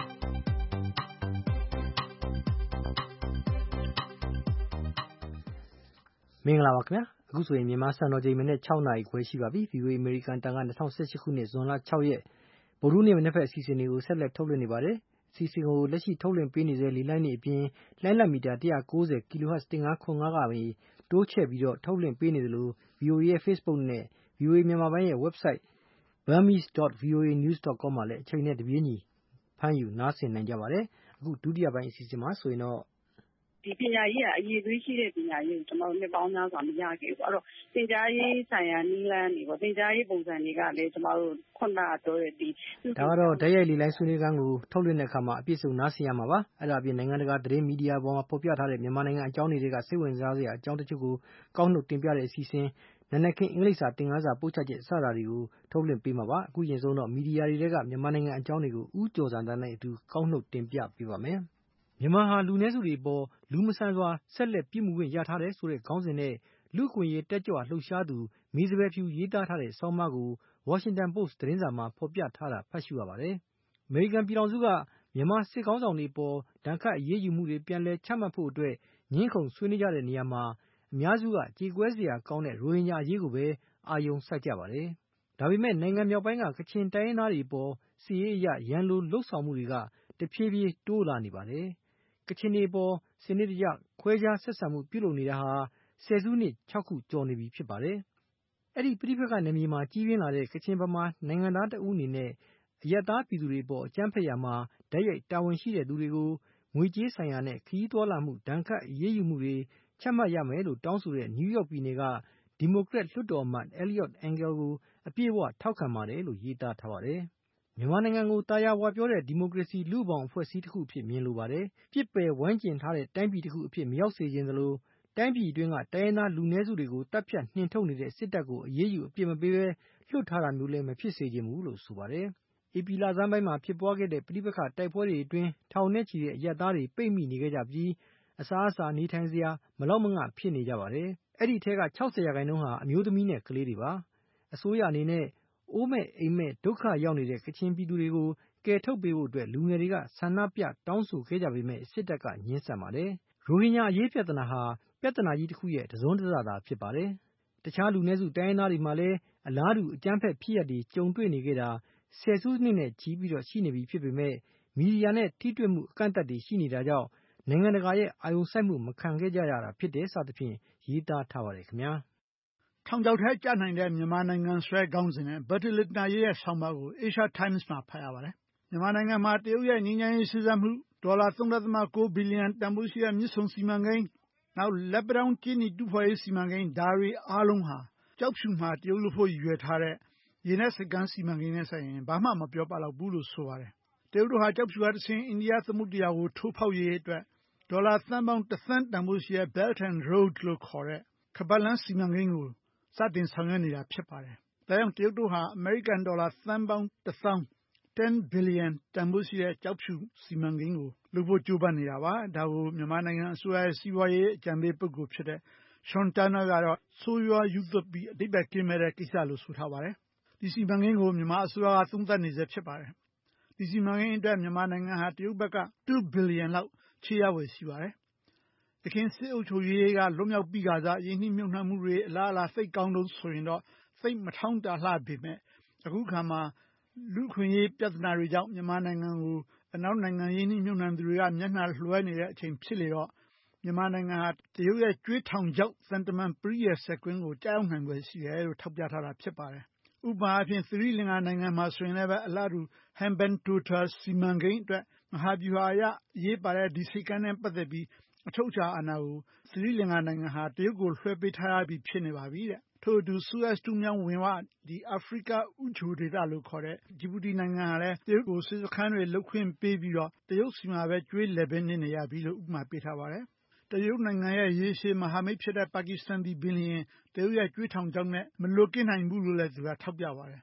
မင်္ဂလာပါခင်ဗျာအခုဆိုရင်မြန်မာစံတော်ချိန်မနေ့၆နာရီခွဲရှိပါပြီ ဗီအိုအေအမေရိကန်တန်က၂၀၁၈ခုနှစ်ဇွန်လ၆ရက်ဗုဒ္ဓဟူးနေ့မနေ့ဖက်အစီအစဉ်တွေကိုဆက်လက်ထုတ်လွှင့်နေပါတယ်အစီအစဉ်ကိုလက်ရှိထုတ်လွှင့်ပေးနေစေလေလိုင်းနေအပြင်လိုင်းလံမီတာ၁၉၀ kHz ၁၅ခွန်၅ကနေတိုးချဲ့ပြီးတော့ထုတ်လွှင့်ပေးနေသလို ဗွီအိုအေရဲ့ Facebook နဲ့ ဗွီအိုအေမြန်မာပိုင်းရဲ့ website burmese dot voa news dot com မှာလည်းအချိန်နဲ့တပြေးညီဖမ်းယူနားဆင်နိုင်ကြပါတယ်အခုဒုတိယပိုင်းအစီအစဉ်မှာဆိုရင်တော့ဒီပညာရေးကအရေးသွေးရှိတဲ့ပညာရေးကိုကျွန်တော်တို့နှစ်ပေါင်းများစွာမရခဲ့ဘူးအဲ့တော့သင်ကြားရေးဆိုင်ရာနည်းလမ်းတွေပေါ့သင်ကြားရေးပုံစံတွေကလည်းကျွန်တော်တို့ခုနကတော့ဒီဒါကတော့ဓာတ်ရိုက်လေလိုင်းဆွေးနွေးခန်းကိုထုတ်လွှင့်တဲ့အခါမှာအပြည့်စုံနားဆင်ရမှာပါအဲ့ဒါအပြင်နိုင်ငံတကာသတင်းမီဒီယာပေါ်မှာဖော်ပြထားတဲ့မြန်မာနိုင်ငံအကြောင်းတွေကစိတ်ဝင်စားစရာအကြောင်းတချို့ကိုကောက်နှုတ်တင်ပြတဲ့အစီအစဉ်နာနာခင်အင်္ဂလိပ်စာသင်ခန်းစာပို့ချချက်စတာတွေကိုထုတ်လွှင့်ပေးမှာပါအခုရင်ဆုံးတော့မီဒီယာတွေကမြန်မာနိုင်ငံအကြောင်းတွေကိုဦးကျော်စံတန်းနဲ့အတူကောက်နှုတ်တင်ပြပေးပါမယ်မြန်မာဟာလူနည်းစုတွေပေါ်လူမဆန်စွာဆက်လက်ပြစ်မှုခွင့်ရထားတယ်ဆိုတဲ့ခေါင်းစဉ်နဲ့လူ့အခွင့်အရေးတက်ကြွလှုပ်ရှားသူမီဇဘယ်ဖြူရေးသားထားတဲ့ဆောင်းပါးကို Washington Post သတင်းစာမှာဖော်ပြထားတာဖတ်ရှုရပါတယ်။အမေရိကန်ပြည်ထောင်စုကမြန်မာစစ်ခေါင်းဆောင်တွေပေါ်ဒဏ်ခတ်အရေးယူမှုတွေပြန်လည်ချမှတ်ဖို့အတွက်ငြင်းခုန်ဆွေးနွေးကြတဲ့နေရာမှာအများစုကကြေကွဲစရာကောင်းတဲ့ရိုဟင်ဂျာအရေးကိုပဲအာရုံစိုက်ကြပါတယ်။ဒါပေမဲ့နိုင်ငံမြောက်ပိုင်းကကချင်တိုင်းရင်းသားတွေပေါ်စစ်ရေးအရရန်လိုလှုပ်ဆောင်မှုတွေကတဖြည်းဖြည်းတိုးလာနေပါတယ်။ကချင်တွေပေါ်စနစ်တကျခွဲခြားဆက်ဆံမှုပြုလုပ်နေတာဟာဆယ်စုနှစ်၆ခုကျော်နေပြီဖြစ်ပါတယ်။အဲ့ဒီပြိပက္ခနယ်မြေမှာကြီးပြင်းလာတဲ့ကချင်ဗမာနိုင်ငံသားတဦးအနေနဲ့အရပ်သားပြည်သူတွေပေါ်အကြမ်းဖက်ရမှာဓာတ်ရိုက်တာဝန်ရှိတဲ့သူတွေကိုငွေကြေးဆိုင်ရာနဲ့ခရီးသွားလာမှုဒဏ်ခတ်အရေးယူမှုတွေချမှတ်ရမယ်လို့တောင်းဆိုတဲ့နယူးယောက်ပြည်နယ်ကဒီမိုကရက်လွှတ်တော်အမတ် Eliot Engel ကိုအပြည့်အဝထောက်ခံပါတယ်လို့ရေးသားထားပါတယ်။မြန်မာနိုင်ငံကိုတာယာဝပြောတဲ့ဒီမိုကရေစီလူ့ဘောင်အဖွဲ့အစည်းတစ်ခုအဖြစ်မြင်လိုပါတယ်။ပြစ်ပယ်ဝန်းကျင်ထားတဲ့တိုင်းပြည်တစ်ခုအဖြစ်မရောက်စေခြင်းသလိုတိုင်းပြည်အတွင်းကတိုင်းရင်းသားလူနည်းစုတွေကိုတပ်ဖြတ်နှင်ထုတ်နေတဲ့စစ်တပ်ကိုအရေးယူအပြစ်မပေးဘဲလွှတ်ထားတာမျိုးလည်းမဖြစ်စေခြင်းဘူးလို့ဆိုပါတယ်။ဧပြီလဆန်းပိုင်းမှာဖြစ်ပွားခဲ့တဲ့ပြိပက္ခတိုက်ပွဲတွေအတွင်းထောင်နဲ့ချီတဲ့အရပ်သားတွေပိတ်မိနေခဲ့ကြပြီးအစားအစာနေထိုင်စရာမလောက်မငဖြစ်နေကြပါတယ်။အဲ့ဒီထဲက၆၀ရာခိုင်နှုန်းဟာအမျိုးသမီးနဲ့ကလေးတွေပါ။အစိုးရအနေနဲ့အိုးမဲ့အိမ်မဲ့ဒုက္ခရောက်နေတဲ့ကချင်ပြည်သူတွေကိုကယ်ထုတ်ပေးဖို့အတွက်လူငယ်တွေကဆန္ဒပြတောင်းဆိုခဲ့ကြပေမဲ့စစ်တပ်ကငြင်းဆန်ပါတယ်။ရိုဟင်ဂျာအရေးပြဿနာဟာပြဿနာကြီးတစ်ခုရဲ့တစုံတစသာဖြစ်ပါတယ်။တခြားလူနည်းစုတိုင်းရင်းသားတွေမှာလည်းအလားတူအကြမ်းဖက်ဖြစ်ရပ်တွေကြုံတွေ့နေခဲ့တာဆယ်စုနှစ်နဲ့ချီပြီးတော့ရှိနေပြီဖြစ်ပေမဲ့မီဒီယာနဲ့ထိတွေ့မှုအကန့်အသတ်တွေရှိနေတာကြောင့်နိုင်ငံတကာရဲ့အာရုံစိုက်မှုမခံခဲ့ကြရတာဖြစ်တယ်စသဖြင့်ရေးသားထားပါတယ်ခင်ဗျာ။ထောင်ချောက်ထဲကျနိုင်တဲ့မြန်မာနိုင်ငံဆွဲခေါင်းစဉ်နဲ့ Bertie Lintner ရေးတဲ့ဆောင်းပါးကို Asia Times မှာဖတ်ရပါတယ်။မြန်မာနိုင်ငံမှာတရုတ်ရဲ့ငြိမ်းချမ်းရေးစည်းစမ်းမှုဒေါ်လာ၃.၉ဘီလီယံတန်ဖိုးရှိတဲ့မြစ်ဆုံစီမံကိန်းနောက်လက်ပံတောင်းကြေးနီတူးဖော်ရေးစီမံကိန်းဒါတွေအားလုံးဟာကျောက်ဖြူမှာတရုတ်လုပ်ဖို့ရည်ရွယ်ထားတဲ့ရေနက်ဆိပ်ကမ်းစီမံကိန်းနဲ့ဆိုင်ရင်ဘာမှမပြောပလောက်ဘူးလို့ဆိုပါတယ်။တရုတ်တို့ဟာကျောက်ဖြူကတဆင့်အိန္ဒိယသမုဒ္ဒရာကိုထိုးဖောက်ရေးအတွက်ဒေါ်လာသန်းပေါင်းတစ်သန်းတန်ဖိုးရှိတဲ့ Belt and Road လို့ခေါ်တဲ့ခါးပတ်လမ်းစီမံကိန်းကိုစတင်ဆောင်ရွက်နေတာဖြစ်ပါတယ်။ဒါကြောင့်တရုတ်တို့ဟာအမေရိကန်ဒေါ်လာသန်းပေါင်းတစ်သောင်းten billion တန်ဖိုးရှိတဲ့ကျောက်ဖြူစီမံကိန်းကိုလုပ်ဖို့ကြိုးပမ်းနေတာပါ။ဒါကိုမြန်မာနိုင်ငံအစိုးရရဲ့စီးပွားရေးအကြံပေးပုဂ္ဂိုလ်ဖြစ်တဲ့ Sean Turnell ကတော့ဆိုးရွားယုတ်သွက်ပြီးအဓိပ္ပာယ်ကင်းမဲ့တဲ့ကိစ္စလို့ဆိုထားပါတယ်။ဒီစီမံကိန်းကိုမြန်မာအစိုးရကသုံးသပ်နေဆဲဖြစ်ပါတယ်။ဒီစီမံကိန်းအတွက်မြန်မာနိုင်ငံဟာတရုတ်ဘက်ကtwo billion လောက်ချေးရဝယ်ရှိပါတယ်။တခင်စစ်အုပ်ချုပ်ရေးကလွတ်မြောက်ပြီးကစားရင်းနှီးမြှုပ်နှံမှုတွေအလားအလာသိကောင်းလို့ဆိုရင်တော့သိမထောင်းတာလှပေမဲ့အခုခါမှာလူခွင့်ရေးပြဿနာတွေကြောင့်မြန်မာနိုင်ငံကိုအနောက်နိုင်ငံရင်းနှီးမြှုပ်နှံသူတွေကမျက်နှာလွှဲနေတဲ့အချိန်ဖြစ်လေတော့မြန်မာနိုင်ငံဟာတရုတ်ရဲ့ကြွေးထောင်ကြောက်သံတမန်ပရိယေဆက်ကွင်းကိုကြားရောက်နိုင်ွယ်ရှိတယ်လို့ထောက်ပြထားတာဖြစ်ပါတယ်။ဥပမာအဖြစ်သီရိလင်္ကာနိုင်ငံမှာဆိုရင်လည်းပဲအလားတူ Hambantota စီမံကိန်းအတွက်မဟာဗျူဟာအရအရေးပါတဲ့ဒီစိတ်ကမ်းနဲ့ပတ်သက်ပြီးအချုပ်အခြာအာဏာကိုသီရိလင်္ကာနိုင်ငံဟာတရုတ်ကိုလွှဲပေးထားရပြီဖြစ်နေပါပြီတဲ့။ထို့အတူ Suez တူးမြောင်းဝင်ဝဒီအာဖရိကဥချိုဒေသလို့ခေါ်တဲ့ဂျီဘူတီနိုင်ငံဟာလည်းတရုတ်ကိုစစ်စခန်းတွေလုပ်ခွင့်ပေးပြီးတော့တရုတ်စီမှာပဲကျွေးလည်ပင်းနေရပြီလို့ဥပမာပေးထားပါတယ်။တရုတ်နိုင်ငံရဲ့ရေရှည်မဟာမိတ်ဖြစ်တဲ့ပါကစ္စတန်ဒီပင်လျင်တရုတ်ရဲ့ကြွေးထောင်ကြောက်နဲ့မလွတ်ကင်းနိုင်ဘူးလို့လည်းသူကထောက်ပြပါတယ်။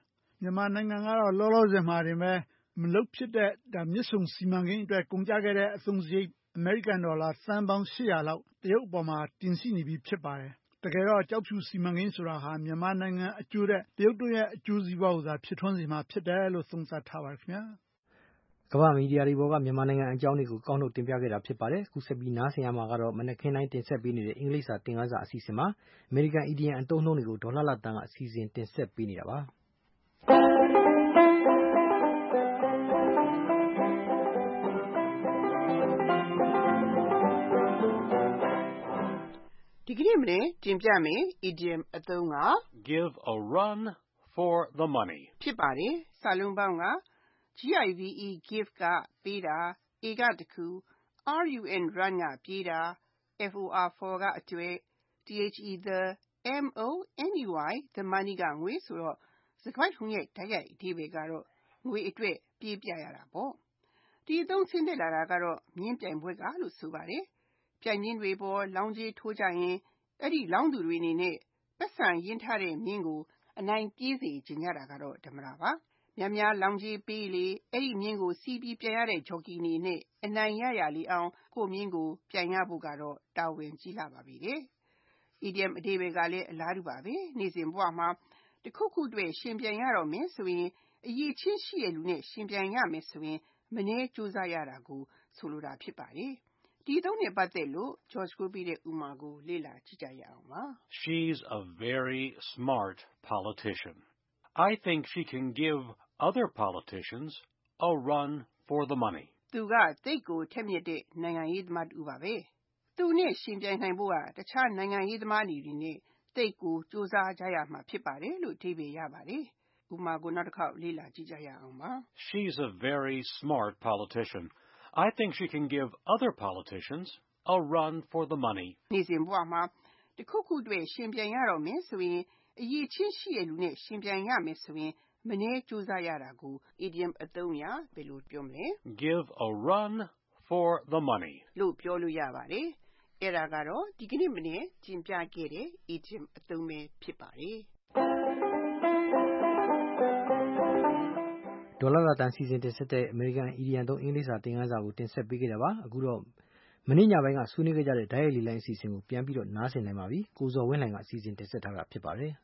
မြန်မာနိုင်ငံကတော့လောလောဆယ်မှာတင်ပဲမလုပ်ဖြစ်တဲ့မြစ်ဆုံစီမံကိန်းအတွက်ကုန်ကျခဲ့တဲ့အသုံးစရိတ်အမေရိကန်ဒေါ်လာသန်းပေါင်း၈၀၀လောက်တရုတ်အပေါ်မှာတင်ရှိနေပြီဖြစ်ပါတယ်။တကယ်တော့ကျောက်ဖြူစီမံကိန်းဆိုတာဟာမြန်မာနိုင်ငံအကျိုးတဲ့တရုတ်တို့ရဲ့အကျိုးစီးပွားကိုသာဖြစ်ထွန်းစေမှာဖြစ်တယ်လို့သုံးသပ်ထားပါတယ်ခင်ဗျာ။ကမ္ဘာမီဒီယာတွေပေါ်ကမြန်မာနိုင်ငံအကြောင်းတွေကိုကောက်နှုတ်တင်ပြခဲ့တာဖြစ်ပါတယ်။အခုဆက်ပြီးနားဆင်ရမှာကတော့မနက်ခင်းတိုင်းတင်ဆက်ပေးနေတဲ့အင်္ဂလိပ်စာသင်ခန်းစာအစီအစဉ်မှာအမေရိကန်အီဒီယံအသုံးအနှုန်းတွေကိုဒေါ်လာလတန်းကအစီအစဉ်တင်ဆက်ပေးနေတာပါ။ဒီကနေ့မနေ့တင်ပြမယ် idiom အသုံးက give a run for the money ဖြစ်ပါတယ်။စာလုံးပေါင်းက give give ကပေးတာ a ကတခု run run ကပြေးတာ for for ကအတွေ့ the money the money ကငွေဆိုတော့စကားထုံးရဲ့တိုက်ရိုက်အဓိပ္ပာယ်ကတော့ငွေအတွက်ပြေးပြရတာပေါ့။ဒီအသုံးဆင်းသက်လာတာကတော့မြင်းပြိုင်ပွဲကလို့ဆိုပါတယ်။ပြိုင်ရင်းတွေပေါ်လောင်းကြီးထိုးကြရင်အဲ့ဒီလောင်းသူတွေအနေနဲ့ပတ်စံရင်းထားတဲ့မြင်းကိုအနိုင်ပြေးစေချင်ကြတာကတော့ဓမ္မတာပါ။များများလောင်းကြီးပေးလေအဲ့ဒီမြင်းကိုစီးပြီးပြန်ရတဲ့ဂျော်ကီအနေနဲ့အနိုင်ရရလေအောင်ကိုမြင်းကိုပြန်ရဖို့ကတော့တာဝန်ကြီးလာပါပြီတဲ့။ idiom အဓိပ္ပာယ်ကလည်းအလားတူပါပဲ။နေ့စဉ်ဘဝမှာတခုခုအတွက်ရှင်ပြန်ရတော့မယ်ဆိုရင်အရေးချင်းရှိတဲ့လူနဲ့ရှင်ပြန်ရမယ်ဆိုရင်မနှဲကြိုးစားရတာကိုဆိုလိုတာဖြစ်ပါတယ်။ဒီသုံးနဲ့ပတ်သက်လို့ George ကိုပြီးတဲ့ဥမာကိုလေ့လာကြည့်ကြရအောင်ပါ။ She's a very smart politician. I think she can give other politicians a run for the money. သူကသိကိုထက်မြက်တဲ့နိုင်ငံရေးသမားတူပါပဲ။သူနဲ့ရှင်ပြိုင်နိုင်ဖို့ကတခြားနိုင်ငံရေးသမားတွေနဲ့သိကိုစူးစမ်းကြရမှာဖြစ်ပါတယ်လို့အဓိပ္ပာယ်ရပါတယ်။ဥပမာကိုနောက်တစ်ခေါက်လေ့လာကြည့်ကြရအောင်ပါ။ She's a very smart politician. I think she can give other politicians a run for the money. နေ့စဉ်ဘဝမှာတခုခုအတွက်ရှင်ပြိုင်ရတော့မယ်ဆိုရင်အရေးချင်းရှိတဲ့လူနဲ့ရှင်ပြိုင်ရမယ်ဆိုရင်မနှဲကြိုးစားရတာကို idiom အသုံးအရဘယ်လိုပြောမလဲ Give a run for the money လို့ပြောလို့ရပါတယ်။အဲ့ဒါကတော့ဒီကနေ့မနေ့ကျင်ပြခဲ့တဲ့ idiom အသုံးပဲဖြစ်ပါတယ်။ဒေါ်လာလာတန်စီစဉ်တင်ဆက်တဲ့အမေရိကန်အီဒီယံသုံးအင်္ဂလိပ်စာသင်ခန်းစာကိုတင်ဆက်ပေးခဲ့တာပါ။အခုတော့မနေ့ညပိုင်းကဆွေးနွေးခဲ့ကြတဲ့ဓာတ်ရိုက်လီလိုင်းအစီအစဉ်ကိုပြန်ပြီးတော့နားဆင်နိုင်ပါပြီ။ကိုဇော်ဝင်းလှိုင်ကအစီအစဉ်တင်ဆက်ထားတာဖြစ်ပါတယ်။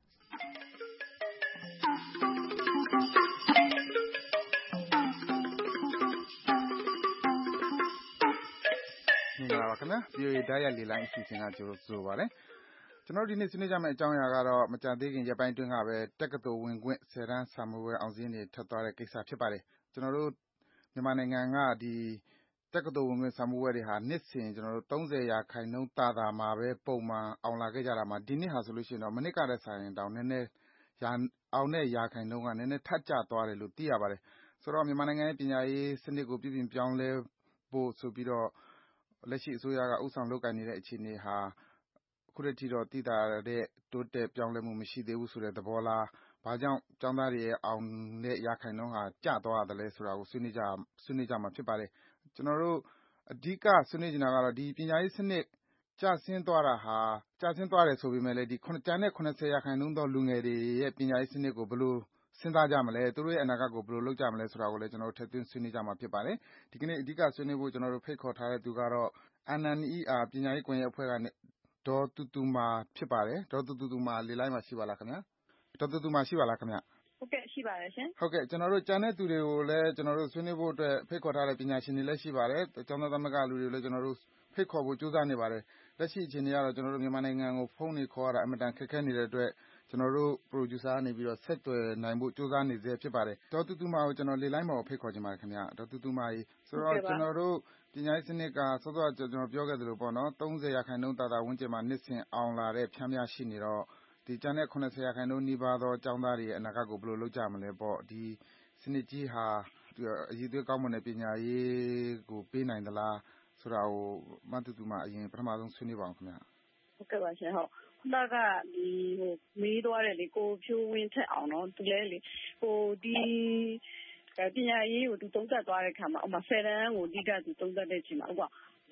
မင်္ဂလာပါခင်ဗျာ V O A ဓာတ်ရိုက်လီလိုင်းအစီအစဉ်ကကြိုဆိုပါရစေ။ကျွန်တော်ဒီနေ့ဆွေးနွေးကြမယ့်အကြောင်းအရာကတော့မကြာသေးခင်ရက်ပိုင်းတွင်းကပဲတက္ကသိုလ်ဝင်ခွင့်ဆယ်တန်းစာမေးပွဲအောင်စာရင်းတွေထွက်သွားတဲ့ကိစ္စဖြစ်ပါတယ်။ကျွန်တော်တို့မြန်မာနိုင်ငံကဒီတက္ကသိုလ်ဝင်ခွင့်စာမေးပွဲတွေဟာနှစ်စဉ်ကျွန်တော်တို့သုံးဆယ်ရာခိုင်နှုန်းသာသာမှာပဲပုံမှန်အောင်လာခဲ့ကြတာမှာဒီနှစ်ဟာဆိုလို့ရှိရင်တော့မနှစ်ကတည်းကဆိုင်တောင်နည်းနည်းရာအောင်တဲ့ရာခိုင်နှုန်းကနည်းနည်းထပ်ကျသွားတယ်လို့သိရပါတယ်။ဆိုတော့မြန်မာနိုင်ငံရဲ့ပညာရေးစနစ်ကိုပြည်ပြင်ပြောင်းလဲဖို့ဆိုပြီးတော့လက်ရှိအစိုးရကဥဆောင်လုပ်ကိုင်နေတဲ့အခြေအနေဟာအခုတည်းကတော့တည်တာတဲ့တိုးတက်ပြောင်းလဲမှုမရှိသေးဘူးဆိုတဲ့သဘောလားဘာကြောင့်ကျောင်းသားတွေရဲ့အောင်တဲ့ရာခိုင်နှုန်းဟာကျသွားရတယ်လဲဆိုတာကိုဆွေးနွေးကြဆွေးနွေးကြမှာဖြစ်ပါတယ်ကျွန်တော်တို့အဓိကဆွေးနွေးနေတာကတော့ဒီပညာရေးစနစ်ကျဆင်းသွားတာဟာကျဆင်းသွားတယ်ဆိုပေမဲ့လည်းဒီကျန်တဲ့ခုနှစ်ဆယ်ရာခိုင်နှုန်းသောလူငယ်တွေရဲ့ပညာရေးစနစ်ကိုဘယ်လိုစဉ်းစားကြမလဲသူတို့ရဲ့အနာဂတ်ကိုဘယ်လိုလုပ်ကြမလဲဆိုတာကိုလည်းကျွန်တော်တို့ထပ်သွင်းဆွေးနွေးကြမှာဖြစ်ပါတယ်ဒီကနေ့အဓိကဆွေးနွေးဖို့ကျွန်တော်တို့ဖိတ်ခေါ်ထားတဲ့သူကတော့ N N E R ပညာရေးကွန်ရက်အဖွဲ့ကနေဒေါ်တူတူမာဖြစ်ပါတယ်ဒေါ်တူတူမာလေလိုင်းမှာရှိပါလားခင်ဗျာဒေါ်တူတူမာရှိပါလားခင်ဗျာဟုတ်ကဲ့ရှိပါတယ်ရှင်ဟုတ်ကဲ့ကျွန်တော်တို့ကျန်တဲ့သူတွေကိုလည်းကျွန်တော်တို့ဆွေးနွေးဖို့အတွက်ဖိတ်ခေါ်ထားတဲ့ပညာရှင်တွေလည်းရှိပါတယ်ကျောင်းသားသမဂ္ဂလူတွေလည်းကျွန်တော်တို့ဖိတ်ခေါ်ဖို့ကြိုးစားနေပါတယ်လက်ရှိအခြေအနေကတော့ကျွန်တော်တို့မြန်မာနိုင်ငံကိုဖုန်းတွေခေါ်ရတာအမတန်ခက်ခဲနေတဲ့အတွက်ကျွန်တော်တို့ producer ကနေပြီးတော့ဆက်သွယ်နိုင်ဖို့ကြိုးစားနေစေဖြစ်ပါတယ်ဒေါ်တူတူမာကိုကျွန်တော်လေလိုင်းမှာဖိတ်ခေါ်ချင်ပါတယ်ခင်ဗျာဒေါ်တူတူမာကြီးဆိုတော့ကျွန်တော်တို့ပညာရေးစနစ်ကစောစောကကျွန်တော်ပြောခဲ့သလိုပေါ့နော်သုံးဆယ်ရာခိုင်နှုန်းသာသာဝန်းကျင်မှာနှစ်စဉ်အောင်လာတဲ့ဖြန်းများရှိနေတော့ဒီကျန်တဲ့ခုနှစ်ဆယ်ရာခိုင်နှုန်းနီးပါးသောကျောင်းသားတွေရဲ့အနာဂတ်ကိုဘယ်လိုလုပ်ကြမလဲပေါ့ဒီစနစ်ကြီးဟာအရေးသွေးကောင်းမွန်တဲ့ပညာရေးကိုပေးနိုင်သလားဆိုတာကိုမတူတူမာအရင်ပထမဆုံးဆွေးနွေးပါအောင်ခင်ဗျာဟုတ်ကဲ့ပါရှင်ဟုတ်ခုနကဒီဟိုမေးသွားတယ်လေကိုဖြိုးဝင်းထက်အောင်နော်သူလဲလေဟိုဒီပညာရေးကိုသူသုံးသပ်သွားတဲ့ခါမှာဥပမာဆယ်တန်းကိုအဓိကသူသုံးသပ်တဲ့အချိန်မှာဥပမာ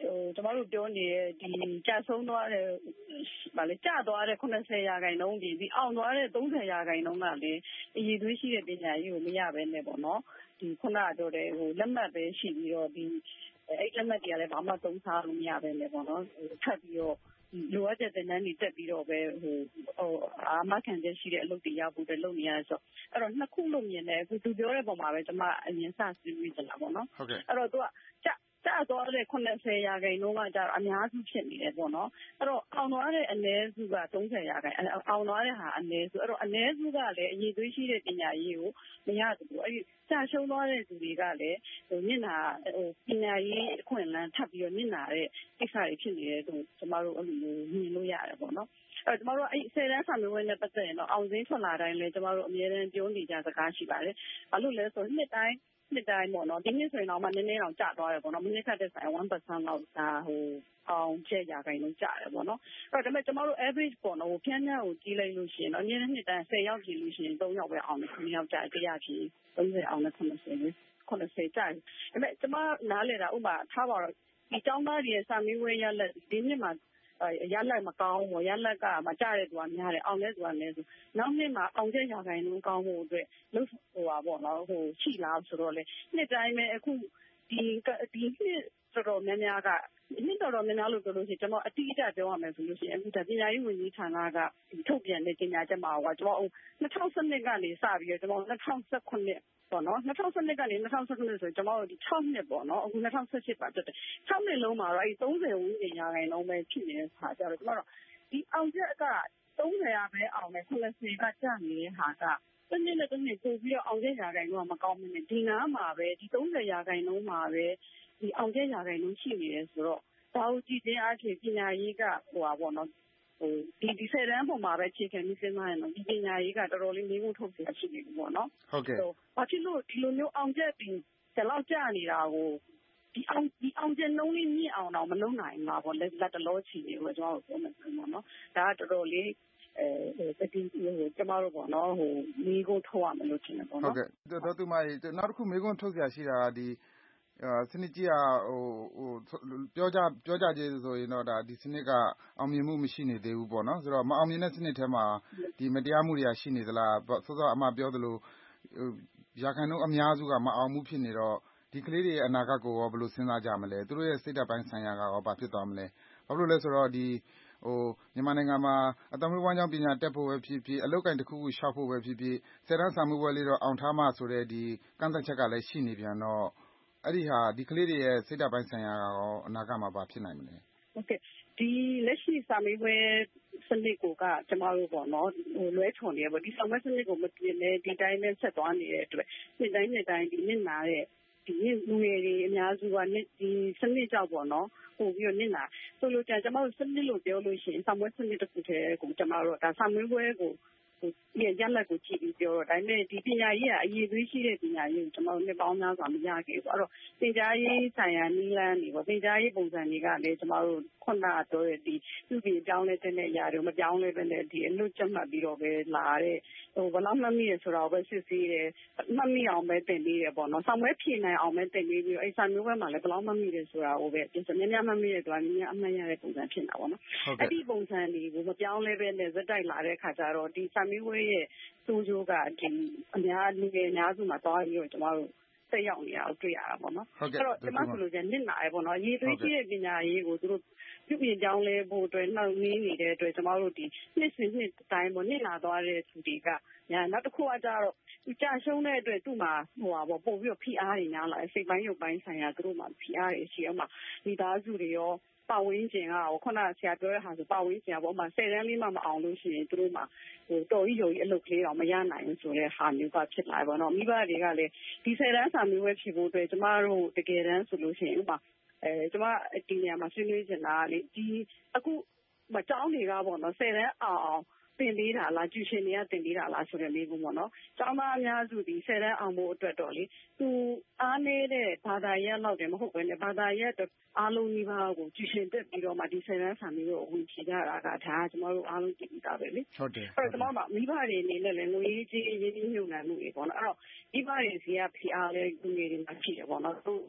ကျွန်တော်တို့ပြောနေတဲ့ဒီကြာဆုံးသွားတဲ့ဗာလေကြာသွားတဲ့eightyရာခိုင်နှုန်းဒီဒီအောင်သွားတဲ့thirtyရာခိုင်နှုန်းကလည်းအရေးသွေးရှိတဲ့ပညာရေးကိုမရဘဲနဲ့ပေါ့နော်ဒီခုနကတော့တဲ့ဟိုလက်မှတ်ပဲရှိပြီးတော့ဒီအဲ့လက်မှတ်တွေကလည်းဘာမှသုံးစားလို့မရဘဲနဲ့ပေါ့နော်ထပ်ပြီးတော့လိုအပ်တဲ့သင်တန်းတွေတက်ပြီးတော့ပဲဟိုဟိုအာမခံချက်ရှိတဲ့အလုပ်တွေရဖို့အတွက်လုပ်နေရဆိုအဲ့တော့နှစ်ခုလုပ်မြင်တယ်အခုသူပြောတဲ့ပုံမှာပဲကျွန်မအရင်စဆွေးနွေးကြတာပေါ့နော်အဲ့တော့သူကကြာကြာသွားတဲ့eightyရာခိုင်နှုန်းကကြာအများစုဖြစ်နေတယ်ပေါ့နော်အဲ့တော့အောင်သွားတဲ့အနည်းစုကthirtyရာခိုင်အောင်သွားတဲ့ဟာအနည်းစုအဲ့တော့အနည်းစုကလည်းအရေးသွေးရှိတဲ့ပညာရေးကိုမရဘူးအဲ့ဒီကြာရှုံးသွားတဲ့သူတွေကလည်းဟိုမျက်နှာဟိုပညာရေးအခွင့်အလမ်းထပ်ပြီးတော့မျက်နှာတဲ့ကိစ္စတွေဖြစ်နေတယ်ဆိုကျမတို့အဲ့လိုမျိုးမြင်လို့ရတယ်ပေါ့နော်အဲ့တော့ကျမတို့အဲ့ဆယ်တန်းစာမေးပွဲနဲ့ပတ်သက်ရင်တော့အောင်စင်းထွက်လာတိုင်းလည်းကျမတို့အများအားပြောနေကြစကားရှိပါတယ်ဘာလို့လဲဆိုနှစ်တိုင်းနှစ်တိုင်းပေါ့နော်ဒီနှစ်ဆိုရင်တော့မှနည်းနည်းတော့ကျသွားတယ်ပေါ့နော်မိနစ်ခတ်တဲ့ဆိုင်one percent လောက်ဒါဟိုအောင်ချက်ရာခိုင်နှုန်းကျတယ်ပေါ့နော်အဲ့တော့ဒါပေမဲ့ကျမတို့ average ပေါ့နော်ဟိုဖြန်းဖြန်းကိုကြီးလိုက်လို့ရှိရင်တော့အနည်းနဲ့နှစ်တိုင်းtenယောက်ကြည့်လို့ရှိရင်threeယောက်ပဲအောင်တယ်nineယောက်ကျတယ်one hundredကြည့်thirtyအောင်တယ်ninety ninetyကျတယ်ဒါပေမဲ့ကျမနားလေတာဥပမာထားပါတော့ဒီကျောင်းသားတွေရဲ့စာမေးပွဲရလက်ဒီနှစ်မှာရလက်မကောင်းဘူးရလက်ကမကြတဲ့သူကများတယ်အောင်တဲ့သူကလည်းဆိုနောက်နှစ်မှာအောင်တဲ့ရာခိုင်နှုန်းကောင်းဖို့အတွက်လို့ဟိုပါပေါ့နော်ဟိုရှိလားဆိုတော့လေနှစ်တိုင်းပဲအခုဒီဒီနှစ်တော်တော်များများကနှစ်တော်တော်များများလို့ပြောလို့ရှိရင်ကျွန်တော်အတိအကျပြောရမယ်ဆိုလို့ရှိရင်အခုဒါပညာရေးဝန်ကြီးဌာနကထုတ်ပြန်တဲ့ကြေညာချက်မှာကကျွန်တော်twenty twelveကနေစပြီးတော့ကျွန်တော်twenty nineteenပေါ့နော်twenty twelveကနေtwenty nineteenဆိုကျွန်တော်တို့ဒီsixနှစ်ပေါ့နော်အခုtwenty eighteenပါတက်တယ်sixနှစ်လုံးမှာတော့အဲthirtyဝန်းကျင်ရာခိုင်နှုန်းပဲဖြစ်နေတဲ့ခါကြတော့ကျွန်တော်တို့ဒီအောင်ချက်ကthirtyရာပဲအောင်တယ်ninetyကကျနေတဲ့ဟာကတနေ့နဲ့တနေ့ပို့ပြီးတော့အောင်ချက်ရာခိုင်နှုန်းကမကောင်းဘူးနဲ့ဒီနားမှာပဲဒီthirtyရာခိုင်နှုန်းမှာပဲဒီအောင်ချက်ရာခိုင်နှုန်းရှိနေတယ်ဆိုတော့ဒါကိုကြည့်တဲ့အားဖြင့်ပညာရေးကဟိုပါပေါ့နော်ဟိုဒီဒီဆယ်တန်းပုံမှာပဲအခြေခံပြီးစဉ်းစားရင်တော့ဒီပညာရေးကတော်တော်လေးမေးခွန်းထုတ်နေတာရှိနေပြီပေါ့နော်ဟုတ်ကဲ့ဘာဖြစ်လို့ဒီလိုမျိုးအောင်ချက်ပြီးဒီလောက်ကြာနေတာကိုဒီအောင်ဒီအောင်ချက်နှုန်းလေးမြင့်အောင်တော့မလုပ်နိုင်ဘူးလားပေါ့လက်လက်တလောချီနေလို့ကျွန်တော်ပြောမယ်ဆိုတော့နော်ဒါကတော်တော်လေးအဲဟိုတတိဟိုကျမတို့ပေါ့နော်ဟိုမိကိုထုတ်ရမယ်လို့ထင်တယ်ပေါ့နော်ဟုတ်ကဲ့ဒေါ်သူမကြီးနောက်တစ်ခုမိကိုထုတ်ရရှိတာကဒီစနစ်ကြီးကဟိုဟိုပြောကြပြောကြကြေးဆိုရင်တော့ဒါဒီစနစ်ကအောင်မြင်မှုမရှိနေသေးဘူးပေါ့နော်ဆိုတော့မအောင်မြင်တဲ့စနစ်ထဲမှာဒီမတရားမှုတွေကရှိနေသလားစောစောအမပြောသလိုရာခိုင်နှုန်းအများစုကမအောင်မှုဖြစ်နေတော့ဒီကလေးတွေရဲ့အနာဂတ်ကိုရောဘယ်လိုစဉ်းစားကြမလဲသူတို့ရဲ့စိတ်ဓာတ်ပိုင်းဆိုင်ရာကရောဘာဖြစ်သွားမလဲဘာလို့လဲဆိုတော့ဒီဟိုမြန်မာနိုင်ငံမှာအတမွေးဝမ်းကြောင်းပညာတက်ဖို့ပဲဖြစ်ဖြစ်အလုပ်ကိုင်တစ်ခုခုရှောက်ဖို့ပဲဖြစ်ဖြစ်ဆယ်တန်းစာမေးပွဲလေးတော့အောင်ထားမှဆိုတဲ့ဒီကန့်သတ်ချက်ကလည်းရှိနေပြန်တော့အဲ့ဒီဟာဒီကလေးတွေရဲ့စိတ်ဓာတ်ပိုင်းဆိုင်ရာရောအနာဂတ်မှာဘာဖြစ်နိုင်မလဲဟုတ်ကဲ့ဒီလက်ရှိစာမေးပွဲစနစ်ကိုကကျမတို့ပေါ့နော်ဟိုလွဲချွန်နေပေါ့ဒီစာမေးပွဲစနစ်ကိုမပြင်လဲဒီတိုင်းနဲ့ဆက်သွားနေတဲ့အတွက်နှစ်တိုင်းနှစ်တိုင်းဒီနှစ်နာတဲ့ဒီလူငယ်တွေအများစုကဒီစနစ်ကြောက်ပေါ့နော်ပို့ပြီးတော့နစ်နာဆိုလို့ကျန်ကျမတို့စနစ်လို့ပြောလို့ရှိရင်စာမေးပွဲစနစ်တစ်ခုတည်းကိုကျမတို့ဒါစာမေးပွဲကိုဟိုဒီရလက်ကိုကြည့်ပြီးပြောတော့ဒါပေမဲ့ဒီပညာရေးကအရေးသွေးရှိတဲ့ပညာရေးကိုကျွန်တော်တို့နှစ်ပေါင်းများစွာမရခဲ့ဘူးအဲ့တော့သင်ကြားရေးဆိုင်ရာနည်းလမ်းတွေပေါ့သင်ကြားရေးပုံစံတွေကလည်းကျွန်တော်တို့ခုနကတော့ဒီသူ့ပြင်ပြောင်းလဲတဲ့အရာတွေမပြောင်းလဲပဲနဲ့ဒီအလွတ်ကျမှတ်ပြီးတော့ပဲလာတဲ့ဟိုဘယ်လောက်မှတ်မိရဆိုတော့ပဲစစ်ဆေးတယ်မှတ်မိအောင်ပဲသင်ပေးတယ်ပေါ့နော်စာမေးပွဲဖြေနိုင်အောင်ပဲသင်ပေးပြီးအဲ့စာမျိုးပဲမှာလည်းဘယ်လောက်မှတ်မိတယ်ဆိုတာကိုပဲပြင်စများများမှတ်မိတဲ့သွားများအမှန်ရတဲ့ပုံစံဖြစ်နေတာပေါ့နော်အဲ့ဒီပုံစံတွေကိုမပြောင်းလဲပဲနဲ့ဇက်တိုက်လာတဲ့ခါကျတော့ဒီစာမေးပွဲရဲ့ဆိုးကျိုးကဒီအများလူငယ်အများစုမှာသွားပြီးတော့ကျွန်တော်တို့တက်ရောက်နေတာကိုတွေ့ရတာပေါ့နော်အဲ့တော့ကျွန်မဆိုလို့ကျနစ်နာရပေါ့နော်ရေးသွေးကြီးရဲ့ပညာရေးကိုသူတို့ပြုပြင်ပြောင်းလဲဖို့အတွက်နှောင့်နှေးနေတဲ့အတွက်ကျွန်တော်တို့ဒီနှစ်စဉ်နှစ်တိုင်းပေါ့နစ်နာသွားတဲ့သူတွေကညာနောက်တစ်ခုကကြတော့သူကြာရှုံးတဲ့အတွက်သူ့မှာဟိုပါပေါ့ပို့ပြီးတော့ဖိအားတွေများလာစိတ်ပိုင်းရုပ်ပိုင်းဆိုင်ရာသူတို့မှာဖိအားတွေရှိအောင်မှာမိသားစုတွေရောပတ်ဝန်းကျင်ကဟိုခုနဆရာပြောတဲ့ဟာဆိုပတ်ဝန်းကျင်ကပေါ့မှဆယ်တန်းလေးမှမအောင်လို့ရှိရင်သူတို့မှာဟိုတော်ကြီးရုံကြီးအလုပ်ကလေးတော့မရနိုင်ဘူးဆိုတဲ့ဟာမျိုးကဖြစ်လာပေါ့နော်မိဘတွေကလည်းဒီဆယ်တန်းစာမျိုးပဲဖြစ်ဖို့အတွက်ကျမတို့တကယ်တမ်းဆိုလို့ရှိရင်ဥပမာအဲကျမဒီနေရာမှာဆွေးနွေးချင်တာလေဒီအခုမကျောင်းတွေကပေါ့နော်ဆယ်တန်းအောင်အောင်တင်ပေးတာလားကျူရှင်တွေကတင်ပေးတာလားဆိုတဲ့မေးခွန်းပေါ့နော်ကျောင်းသားအများစုဒီဆယ်တန်းအောင်ဖို့အတွက်တော့လေသူအားနေတဲ့ဘာသာရပ်လောက်တယ်မဟုတ်ဘဲနဲ့ဘာသာရပ်အားလုံးဒီဘာကိုကျူရှင်တက်ပြီးတော့မှဒီဆယ်တန်းဆံမျိုးကိုဝင်ဖြေကြတာကဒါကျမတို့အားလုံးကြည့်ပြီးသားပဲလေဟုတ်တယ်အဲ့တော့ကျမတို့မိဘတွေအနေနဲ့လည်းငွေကြီးရင်းနှီးမြှုပ်နှံမှုတွေပေါ့နော်အဲ့တော့မိဘတွေစီကဖိအားလဲလူငယ်တွေမှာရှိတယ်ပေါ့နော်သူ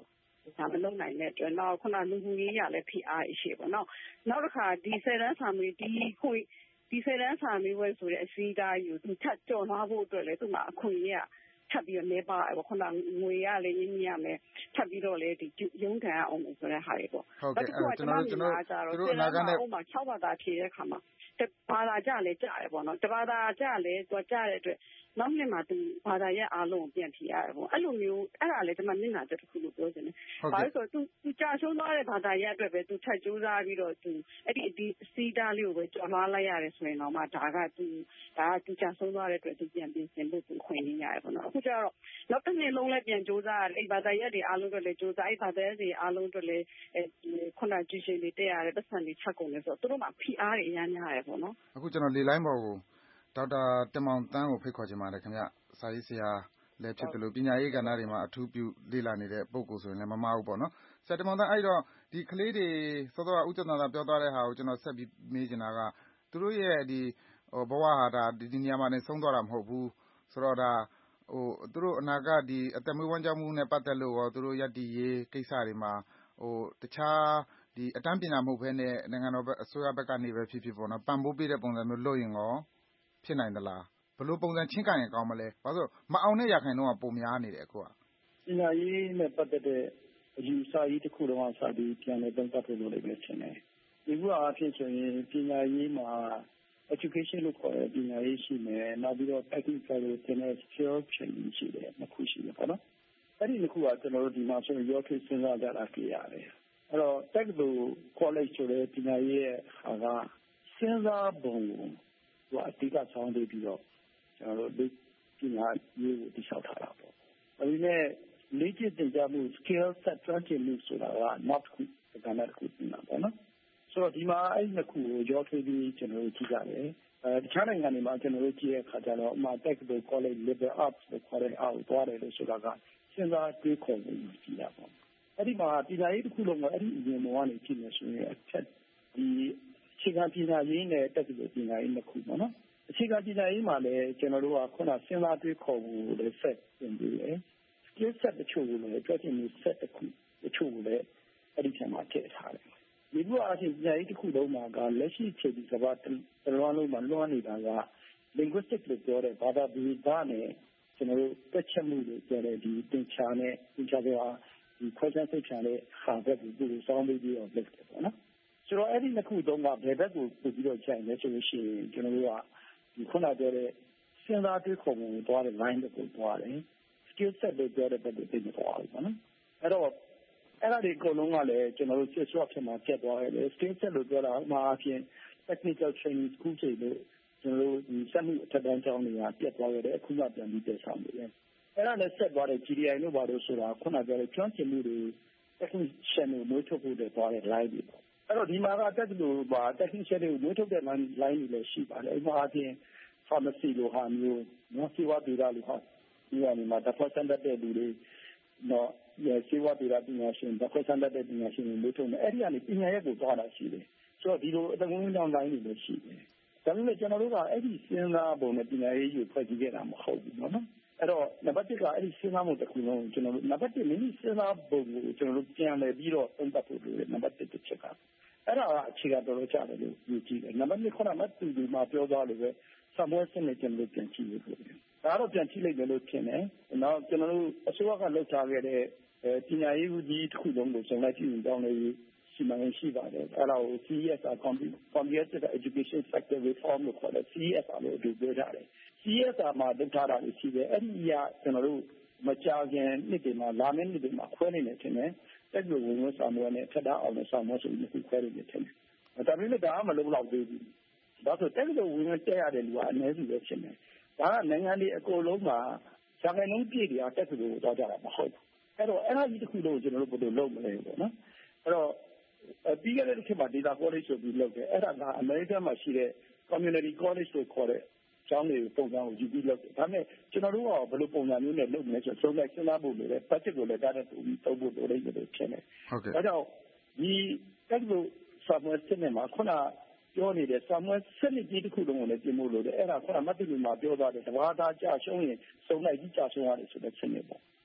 ဒါမလုပ်နိုင်တဲ့အတွက်နောက်ခုနလူမှုရေးရလည်းဖိအားရှိပေါ့နော်နောက်တစ်ခါဒီဆယ်တန်းစာမေးဒီခွင့်ဒီဆယ်တန်းစာမေးပွဲဆိုတဲ့အစည်းအဝေးကိုသူထပ်ကြော်လွှားဖို့အတွက်လည်းသူ့မှာအခွင့်အရေးထပ်ပြီးတော့နေပါပေါ့ခုနငွေရလည်းရင်းရမယ်ထပ်ပြီးတော့လည်းဒီရုံးခံအောင်ဆိုတဲ့ဟာတွေပေါ့ဟုတ်ကဲ့ကျွန်တော်ကျွန်တော်တို့အနာဂတ်နဲ့ဥပမာ၆ဘာသာဖြည့်တဲ့အခါမှာတဘာသာကြလည်းကြားတယ်ပေါ့နော်တဘာသာကြလည်းသူကြားတဲ့အတွက်နောက်နှစ်မှာသူဘာသာရဲ့အားလုံးကိုပြန်ဖြည့်ရတယ်ပေါ့အဲ့လိုမျိုးအဲ့ဒါလည်းကျွန်မမျက်နှာချက်တစ်ခုလို့ပြောချင်တယ်ဘာလို့ဆိုတော့သူသူကြာရှုံးသွားတဲ့ဘာသာရဲ့အတွက်ပဲသူထပ်ကြိုးစားပြီးတော့သူအဲ့ဒီဒီစီးတားလေးကိုပဲကြော်လွှားလိုက်ရတယ်ဆိုရင်တော့မှဒါကသူဒါကသူကြာရှုံးသွားတဲ့အတွက်သူပြန်ပြင်ဆင်ဖို့သူခွင့်ရရတယ်ပေါ့နော်အခုကျတော့နောက်တစ်နှစ်လုံးလည်းပြန်ကြိုးစားရတယ်အဲ့ဘာသာရဲ့တွေအားလုံးအတွက်လည်းကြိုးစားအဲ့ဘာသာရဲ့တွေအားလုံးအတွက်လည်းခုနကျူရှင်တွေတက်ရတယ်ပတ်စံတွေချက်ကုန်တယ်ဆိုတော့သူတို့မှဖိအားတွေအများကြီးရတယ်ပေါ့နော်အခုကျွန်တော်လေလိုင်းပေါ်ကိုဒေါက်တာတင်မောင်တန်းကိုဖိတ်ခေါ်ချင်ပါတယ်ခင်ဗျစာရေးဆရာလည်းဖြစ်တယ်လို့ပညာရေးကဏ္ဍတွေမှာအထူးပြုလေ့လာနေတဲ့ပုဂ္ဂိုလ်ဆိုရင်လည်းမမှားဘူးပေါ့နော်ဆရာတင်မောင်တန်းအဲ့တော့ဒီကလေးတွေစောစောကဦးကျော်သာပြောသွားတဲ့ဟာကိုကျွန်တော်ဆက်ပြီးမေးချင်တာကသူတို့ရဲ့ဒီဟိုဘဝဟာဒါဒီနေရာမှာနေဆုံးသွားတာမဟုတ်ဘူးဆိုတော့ဒါဟိုသူတို့အနာဂတ်ဒီအသက်မွေးဝမ်းကြောင်းမှုနဲ့ပတ်သက်လို့ရောသူတို့ယက်တီရေးကိစ္စတွေမှာဟိုတခြားဒီအတန်းပညာမဟုတ်ဘဲနဲ့နိုင်ငံတော်ဘက်အစိုးရဘက်ကနေပဲဖြစ်ဖြစ်ပေါ့နော်ပံ့ပိုးပေးတဲ့ပုံစံမျိုးလုပ်ရင်ရောဖြစ်နိုင်သလားဘယ်လိုပုံစံချင်းကပ်ရင်ကောင်းမလဲဘာလို့မအောင်တဲ့ရာခိုင်နှုန်းကပုံများနေတယ်အခုကပညာရေးနဲ့ပတ်သက်တဲ့အယူအဆကြီးတစ်ခုလုံးအစားပြီးပြန်လည်သုံးသပ်ဖို့လိုလိမ့်မယ်ထင်တယ်ဒီခုအားဖြင့်ဆိုရင်ပညာရေးမှာ education လို့ခေါ်တဲ့ပညာရေးရှိမယ်နောက်ပြီးတော့ technical လို့ခေါ်တဲ့ skill training ရှိတယ်နှစ်ခုရှိတယ်ပေါ့နော်အဲ့ဒီနှစ်ခုကကျွန်တော်တို့ဒီမှာဆိုရင်ရောထွေးစဉ်းစားကြတာကြရတယ်အဲ့တော့ tech လို့ college ဆိုတဲ့ပညာရေးရဲ့ဟာကစဉ်းစားပုံကိုသူအတိအကျဆောင်းပေးပြီးတော့ကျွန်တော်တို့ပညာရေးကိုတိကျထားတာပေါ့ဒါပေမဲ့လေ့ကျင့်သင်ကြားမှု skill set ကျွမ်းကျင်မှုဆိုတာက not ခုကဏ္ဍတစ်ခုပြင်တာပေါ့နော်ဆိုတော့ဒီမှာအဲ့ဒီနှစ်ခုကိုရောထွေးပြီးကျွန်တော်တို့ကြည့်ကြတယ်အဲတခြားနိုင်ငံတွေမှာကျွန်တော်တို့ကြည့်တဲ့အခါကျတော့အမှ tech လို့ college liberal arts လို့ခေါ်တဲ့အောက်သွားတယ်လို့ဆိုတာကစဉ်းစားတွေးခေါ်မှုကြည့်ရပါဘူးအဲ့ဒီမှာပညာရေးတစ်ခုလုံးကအဲ့ဒီအရင်ပေါ်ကနေကြည့်နေဆိုရင်အချက်ဒီအခြေခံပညာရေးနဲ့တက္ကသိုလ်ပညာရေးနှစ်ခုပေါ့နော်အခြေခံပညာရေးမှာလည်းကျွန်တော်တို့ကခုနစဉ်းစားတွေးခေါ်မှုကိုလည်းဆက်ပြင်ပြီးတယ် skill set တချို့ကိုလည်းကြွချင်မှု set တစ်ခုတချို့ကိုလည်းအဲ့ဒီချက်မှာထည့်ထားတယ်ဒီလိုအားဖြင့်ပညာရေးတစ်ခုလုံးမှာကလက်ရှိချိန်ဒီကဘာတလွန်လုံးမှာလွှမ်းနေတာက linguistic လို့ပြောတဲ့ဘာသာវិဒနဲ့ကျွန်တော်တို့တက်ချက်မှုတွေပြောတဲ့ဒီသင်္ချာနဲ့သင်္ချာဆိုတာဒီခွဲခြားသိချာတဲ့ဟာဘက်ကိုသူစောင်းပြီးတော့လုပ်တယ်ပေါ့နော်ဆိုတော့အဲ့ဒီနှစ်ခုသုံးကဘယ်ဘက်ကိုပို့ပြီးတော့ခြိုင်လဲဆိုလို့ရှိရင်ကျွန်တော်တို့ကဒီခုနပြောတဲ့စဉ်းစားတွေးခေါ်မှုကိုသွားတဲ့ line တွေကိုသွားတယ် skill set တွေပြောတဲ့ဘက်ကိုသိနေသွားတယ်ပေါ့နော်အဲ့တော့အဲ့ဒါဒီအကုန်လုံးကလည်းကျွန်တော်တို့စစ်စွပ်ဖြစ်မှာပြတ်သွားတယ် skill set လို့ပြောတာအမှားအပြင် technical training school တွေလို့ကျွန်တော်တို့ဒီစက်မှုအထက်တန်းကျောင်းတွေကပြတ်သွားရတယ်အခုမှပြန်ပြီးတည်ဆောင်နေတယ်အဲ့ဒါလည်းဆက်သွားတဲ့ G D I လို့ပါလို့ဆိုတာခုနပြောတဲ့ကျွမ်းကျင်မှုတွေ technician တွေမွေးထုတ်ဖို့တဲ့သွားတဲ့ line တွေပေါ့အဲ့တော့ဒီမှာကတက်လို့ပါ technician တွေကိုမွေးထုတ်တဲ့ line line တွေလည်းရှိပါတယ်အမှားအပြင် pharmacy လိုဟာမျိုးနော်စေဝါဒေတာလိုဟာဒီကနေမှာတစ်ဖက်ဆန်းတဲ့လူတွေနော်စေဝါဒေတာပညာရှင်တစ်ဖက်ဆန်းတဲ့ပညာရှင်တွေမွေးထုတ်မယ်အဲ့ဒီကနေပညာရဲ့ကိုသွားတာရှိတယ်ဆိုတော့ဒီလိုအတကုန်းကြောင်း line တွေလည်းရှိတယ်ဒါပေမဲ့ကျွန်တော်တို့ကအဲ့ဒီစဉ်းစားပုံနဲ့ပညာရေးကိုဖွဲ့စည်းခဲ့တာမဟုတ်ဘူးနော်အဲ့တော့နံပါတ်တစ်ကအဲ့ဒီစဉ်းစားမှုတစ်ခုလုံးကျွန်တော်တို့နံပါတ်တစ်မိမိစဉ်းစားပုံကိုကျွန်တော်တို့ပြန်လည်ပြီးတော့သုံးသပ်ဖို့လိုတယ်နံပါတ်တစ်တစ်ချက်ကအဲ့ဒါကအခြေခံတော်တော်ကြတယ်လို့ယူကြည့်တယ်နံပါတ်နှစ်ခုနကမတူဒီမှာပြောသွားလို့ပဲစမွေးစနစ်ကျွန်တော်တို့ပြန်ကြည့်လို့ရတယ်ဒါတော့ပြန်ကြည့်လိုက်တယ်လို့ထင်တယ်နောက်ကျွန်တော်တို့အစိုးရကလုပ်ထားခဲ့တဲ့ပညာရေးဦးကြီးတစ်ခုလုံးကိုကျွန်တော်ကြည့်ရင်တောင်းနေစီမံရှိပါတယ်အဲ့ဒါကို C E S R Comprehensive Education Sector Reform လို့ခေါ်တယ် C E S R လို့အတူပြောကြတယ် C E S R မှာလုပ်ထားတာရှိတယ်အဲ့ဒီကကျွန်တော်တို့မကြာခင်နှစ်တွေမှာလာမယ့်နှစ်တွေမှာခွဲနေတယ်ထင်တယ်တက်လို့ဝင်ဝင်ဆောင်မွေးနဲ့ထပ်တာအောင်ဆောင်မွေးဆိုပြီးခွဲနေတယ်ထင်တယ်ဒါပေမဲ့ဒါကမလုံလောက်သေးဘူးဒါဆိုတက်လို့ဝင်ဝင်တက်ရတဲ့လူကအနည်းစုပဲဖြစ်နေဒါကနိုင်ငံတွေအကုန်လုံးမှာဇာတ်လုံးပြည့်တယ်တက်လို့တော့ကြတာမဟုတ်ဘူးအဲ့တော့အဲ့ဒါကြီးတစ်ခုလုံးကျွန်တော်တို့ဘယ်လိုလုပ်မလဲပေါ့နော်အဲ့တော့ပြီးခဲ့တဲ့တစ်ခေတ်မှာ data college ဆိုပြီးလုပ်တယ်အဲ့ဒါကအမေရိကန်မှာရှိတဲ့ community college လို့ခေါ်တဲ့ကျောင်းတွေပုံစံကိုယူပြီးလုပ်တယ်ဒါပေမဲ့ကျွန်တော်တို့ကဘယ်လိုပုံစံမျိုးနဲ့လုပ်မလဲဆိုတော့ဆုံးလိုက်စဉ်းစားဖို့လိုတယ် budget ကိုလည်းတားတဲ့ပုံပြီးသုံးဖို့လိုတယ်လို့ဖြစ်နေဟုတ်ကဲ့ဒါကြောင့်ဒီတက်လို့ Samuel စနစ်မှာခုနပြောနေတဲ့ Samuel စနစ်ကြီးတစ်ခုလုံးကိုလည်းပြင်ဖို့လိုတယ်အဲ့ဒါခုနမတ်တူမှာပြောသွားတယ်တဘာသာကြရှုံးရင်စုံလိုက်ကြီးကြရှုံးရတယ်ဆိုတဲ့စနစ်ပေါ့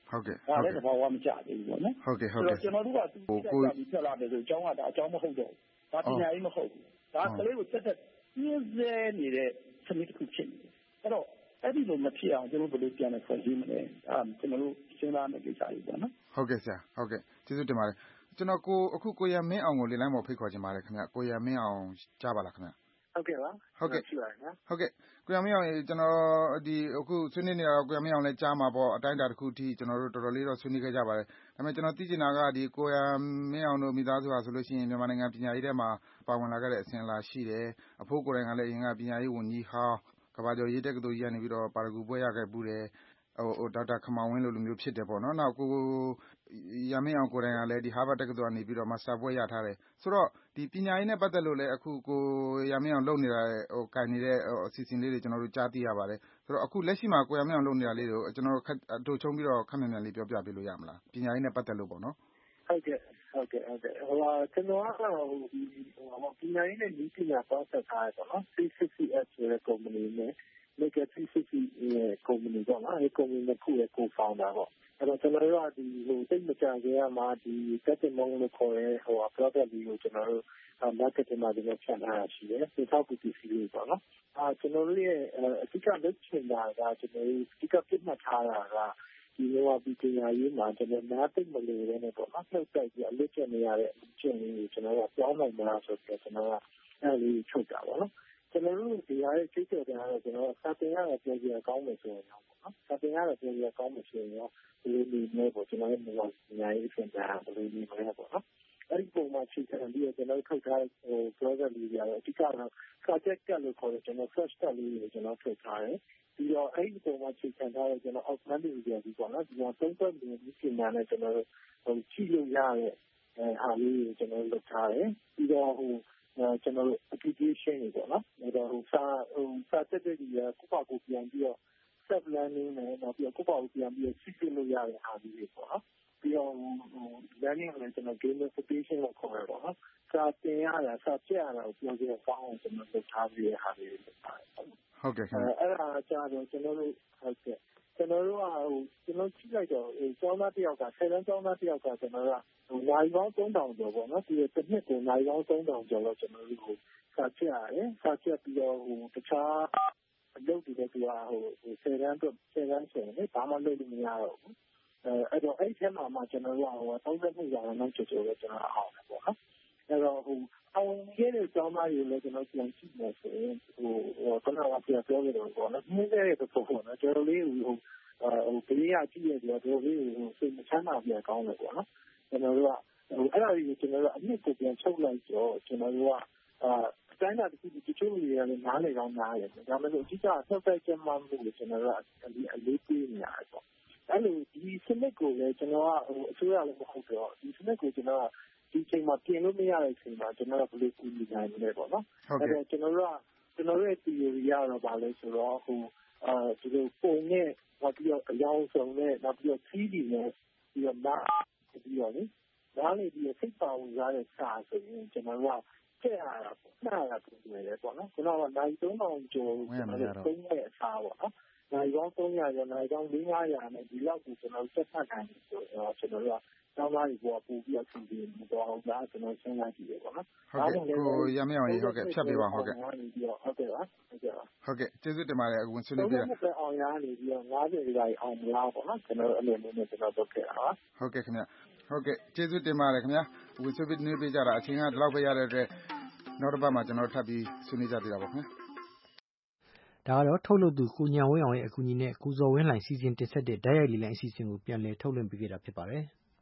ဟုတ်ကဲ့ဒါလည်းသဘာဝမကျသေးဘူးပေါ့နော်ဟုတ်ကဲ့ဟုတ်ကဲ့ကျွန်တော်တို့ကသူ့ကိုကြည့်လာတယ်ဆိုအကြောင်းကဒါအကြောင်းမဟုတ်တော့ဘူးဒါပညာရေးမဟုတ်ဘူးဒါကလေးကိုတက်တက်ပြင်းစဲနေတဲ့စနစ်တစ်ခုဖြစ်နေတယ်အဲ့တော့အဲ့ဒီလိုမဖြစ်အောင်ကျွန်တော်တို့ဘယ်လိုပြန်လဲဖွဲ့စည်းမလဲအဲ့ကျွန်တော်တို့စဉ်းစားမယ့်ကိစ္စတွေပေါ့နော်ဟုတ်ကဲ့ဆရာဟုတ်ကဲ့ကျေးဇူးတင်ပါတယ်ကျွန်တော်ကိုအခုကိုရမင်းအောင်ကိုလေလိုင်းပေါ်ဖိတ်ခေါ်ချင်ပါတယ်ခင်ဗျကိုရမင်းအောင်ကြားပါလားခင်ဗျဟုတ်ကဲ့ပါဟုတ်ကဲ့ရှိပါတယ်နော်ဟုတ်ကဲ့ကိုရမင်းအောင်ကျွန်တော်ဒီအခုဆွေးနွေးနေတာကိုရမင်းအောင်လည်းကြားမှာပေါ့အတိုင်းအတာတစ်ခုထိကျွန်တော်တို့တော်တော်လေးတော့ဆွေးနွေးခဲ့ကြပါတယ်ဒါပေမဲ့ကျွန်တော်သိချင်တာကဒီကိုရမင်းအောင်တို့မိသားစုဟာဆိုလို့ရှိရင်မြန်မာနိုင်ငံပညာရေးထဲမှာပါဝင်လာခဲ့တဲ့အစဉ်အလာရှိတယ်အဖိုးကိုယ်တိုင်ကလည်းအရင်ကပညာရေးဝန်ကြီးဟောင်းကဘာကျော်ရေးတက္ကသိုလ်ကြီးကနေပြီးတော့ပါရဂူပွဲရခဲ့ပူးတယ်ဟိုဟိုဒေါက်တာခမောင်ဝင်းလိုလိုမျိုးဖြစ်တယ်ပေါ့နော်နောက်ကိုရမင်းအောင်ကိုယ်တိုင်ကလည်းဒီဟာဗတ်တက္ကသိုလ်ကနေပြီးတော့မာစတာပွဲရထားတယ်ဆိုတော့ဒီပညာရေးနဲ့ပတ်သက်လို့လည်းအခုကိုရမင်းအောင်လုပ်နေတာဟိုကင်နေတဲ့အစီအစဉ်လေးတွေကျွန်တော်တို့ကြားသိရပါတယ်ဆိုတော့အခုလက်ရှိမှာကိုရမင်းအောင်လုပ်နေတာလေးတွေကိုကျွန်တော်တို့အတူချုံပြီးတော့ခက်မြန်မြန်လေးပြောပြပေးလို့ရမလားပညာရေးနဲ့ပတ်သက်လို့ပေါ့နော်ဟုတ်ကဲ့ဟုတ်ကဲ့ဟုတ်ကဲ့ဟိုကျွန်တော်ကတော့ဒီဟိုပညာရေးနဲ့ဒီပညာပေါင်းဆက်ထားရပေါ့နော် three sixty S ဆိုတဲ့ company နဲ့ Make three sixty ရဲ့ company ပေါ့နော်အဲဒီ company နဲ့ခုရဲ့ co-founder ပေါ့အဲ့တော့ကျွန်တော်တို့ကဒီဟိုစိတ်မကြံကြရမှာဒီ testimony လို့ခေါ်တဲ့ဟို product လေးကိုကျွန်တော်တို့ marketing မှာဒီလိုဖြန့်ထားတာရှိတယ်ဒီထောက်ပူပစ္စည်းလေးပေါ့နော်အာကျွန်တော်တို့ရဲ့အဓိကလုပ်ချင်တာကကျွန်တော်တို့အဓိကပြတ်မှတ်ထားတာကဒီလိုပါပညာရေးမှာကျွန်တော်နားသိမလို့ရတဲ့ပေါ့နော်နှုတ်တိုက်ပြီးအလုပ်ကျနေရတဲ့အကျင့်လေးကိုကျွန်တော်ကပြောင်းနိုင်မှာဆိုတော့ကျွန်တော်ကအဲ့ဒီချုပ်တာပေါ့နော်ကျွန်တော်တို့ဒီဟာရဲ့စိတ်ကြတယ်ကတော့ကျွန်တော်စာတင်ရတော့ပြောပြကောင်းမယ်ဆိုရင်တော့ပေါ့နော်စာတင်ရတော့ပြောပြကောင်းမယ်ဆိုရင်တော့ဒီလိုမျိုးမျိုးပေါ့ကျွန်တော်ရဲ့မြန်မာပညာရေးစင်တာဘယ်လိုမျိုးလဲပေါ့နော်အဲ့ဒီပုံမှာချိန်ဆပြီးတော့ကျွန်တော်ထုတ်ထားဟို project လေးတွေကတော့အဓိကတော့ project ကလို့ခေါ်တယ်ကျွန်တော် first step လေးကိုကျွန်တော်ထုတ်ထားတယ်ပြီးတော့အဲ့ဒီပုံမှာချိန်ဆထားတဲ့ကျွန်တော် augmented reality ပေါ့နော်ဒီမှာသုံးသက်နေတဲ့ဒီပညာနဲ့ကျွန်တော်တို့ဟိုကြည့်လို့ရတဲ့အဲအားလေးကိုကျွန်တော်လုပ်ထားတယ်ပြီးတော့ဟိုကျွန်တော်တို့ application တွေပေါ့နော်ဒါတော့ဟိုစာဟိုစာတက်တဲ့ဒီကကိုပေါ့ကိုပြန်ပြီးတော့ self learning နဲ့နောက်ပြီးတော့ကိုပေါ့ကိုပြန်ပြီးတော့စစ်စစ်လို့ရတဲ့အားလေးတွေပေါ့နော်ပြီးတော့ဟို learning နဲ့ကျွန်တော် gamification ကိုခေါ်ရတော့နော်စာတင်ရတာစာပြရတာကိုပြောပြကောင်းအောင်ကျွန်တော်လုပ်ထားပြီးရတဲ့အားလေးတွေလုပ်ထားတယ်ဟုတ်ကဲ့ခင်ဗျအဲ့ဒါကြတော့ကျွန်တော်တို့ဟုတ်ကဲ့ကျွန်တော်တို့ကဟိုကျွန်တော်ကြည့်လိုက်တော့ဟိုကျောင်းသားတစ်ယောက်ကဆယ်တန်းကျောင်းသားတစ်ယောက်ကကျွန်တော်ကဟိုနိုင်ပေါင်းသုံးထောင်ကျော်ပေါ့နော်ဒီတစ်နှစ်ကိုနိုင်ပေါင်းသုံးထောင်ကျော်တော့ကျွန်တော်တို့ကိုစာချက်ရတယ်စာချက်ပြီးတော့ဟိုတခြားအလုပ်တွေလည်းသူကဟိုဆယ်တန်းတော့ဆယ်တန်းဆိုရင်လည်းဘာမှလုပ်လို့မရတော့ဘူးအဲအဲ့တော့အဲ့ဒီထဲမှာမှကျွန်တော်တို့ကဟိုသုံးသက်မှုရာခိုင်နှုန်းကျော်ကျော်ပဲကျွန်တော်အောင်တယ်ပေါ့နော်အဲ့တော့ဟိုအောင်ခဲ့တဲ့ကျောင်းသားတွေလည်းကျွန်တော်ပြန်ကြည့်နေဆိုရင်ဟိုဟိုကျွန်တော်ကပြောပြောနေတော့ပေါ့နော်ဒီနေ့ရဲ့ပုံပေါ့နော်ကျွန်တော်လေးဟိုဟိုဟိုဘေးကကြည့်ရတော့တော်လေးဟိုစိတ်မချမ်းသာပြန်ကောင်းတယ်ပေါ့နော်ကျွန်တော်တို့ကဟိုအဲ့ဒါကြီးကျွန်တော်တို့အနှစ်ကိုပြန်ချုပ်လိုက်တော့ကျွန်တော်တို့ကအာတိုင်းတာတခုတချို့လူတွေကလည်းနားလေကောင်းနားရတယ်ဒါပေမဲ့အဓိကဆက်တိုက်ကျမှမှုကိုကျွန်တော်တို့ကအလေးအလေးပေးနေရတယ်ပေါ့အဲ့လိုဒီစနစ်ကိုလည်းကျွန်တော်ကဟိုအစိုးရလည်းမဟုတ်တော့ဒီစနစ်ကိုကျွန်တော်ကဒီချိန်မှာပြင်လို့မရတဲ့အချိန်မှာကျွန်တော်ကဘယ်လိုကူညီနိုင်မလဲပေါ့နော်အဲ့တော့ကျွန်တော်တို့ကကျွန်တော်ရဲ့ theory ရတော့ဗာလဲဆိုတော့ဟိုအာဒီလိုပုံနဲ့နောက်ပြီးတော့အယောင်ဆောင်နဲ့နောက်ပြီးတော့ three D နဲ့ပြီးတော့နားပြီးတော့လေနားလေပြီးစိတ်ပါဝင်ရတဲ့စာဆိုရင်ကျွန်တော်ကကျက်ရတာပေါ့နှားရတာပုံနေတယ်ပေါ့နော်ကျွန်တော်ကနိုင်သုံးထောင်ကျော်ကျွန်တော်သုံးရဲ့အစားပေါ့နော်နိုင်ပေါင်းသုံးရာကျော်နိုင်ပေါင်းလေးငါးရာနဲ့ဒီလောက်ကိုကျွန်တော်ဆက်ဖတ်နိုင်တယ်ဆိုတော့ကျွန်တော်တို့ကကျောင်းသားတွေပေါ်ပို့ပြီးတော့ဆင်ပြေမတော်အောင်လားကျွန်တော်စဉ်းစားကြည့်ရပေါ့နော်ဟုတ်ကဲ့ကိုရမအောင်ဟုတ်ကဲ့ဖြတ်ပြပါဟုတ်ကဲ့ဟုတ်ကဲ့ပါဟုတ်ကဲ့ပါဟုတ်ကဲ့ကျေးဇူးတင်ပါတယ်အခုဆွေးနွေးပြတာတော့အောင်ရနေပြီးတော့ငါးဆယ်ရာအောင်မလားပေါ့နော်ကျွန်တော်အဲ့လိုမျိုးနဲ့ကျွန်တော်လုပ်ခဲ့တာပါဟုတ်ကဲ့ခင်ဗျဟုတ်ကဲ့ကျေးဇူးတင်ပါတယ်ခင်ဗျအခုဆွေးနွေးပြကြတာအချိန်ကဒီလောက်ပဲရတဲ့အတွက်နောက်တစ်ပတ်မှာကျွန်တော်ထပ်ပြီးဆွေးနွေးကြသေးတာပါခင်ဗျဒါကတော့ထုတ်လုပ်သူကိုညံဝင်းအောင်ရဲ့အကူအညီနဲ့ကိုဇော်ဝင်းလှိုင်စီစဉ်တင်ဆက်တဲ့ဓာတ်ရိုက်လေးလိုင်းအစီအစဉ်ကိုပြန်လည်ထုတ်လွှင့်ပေးခဲ့တာဖြစ်ပါတယ်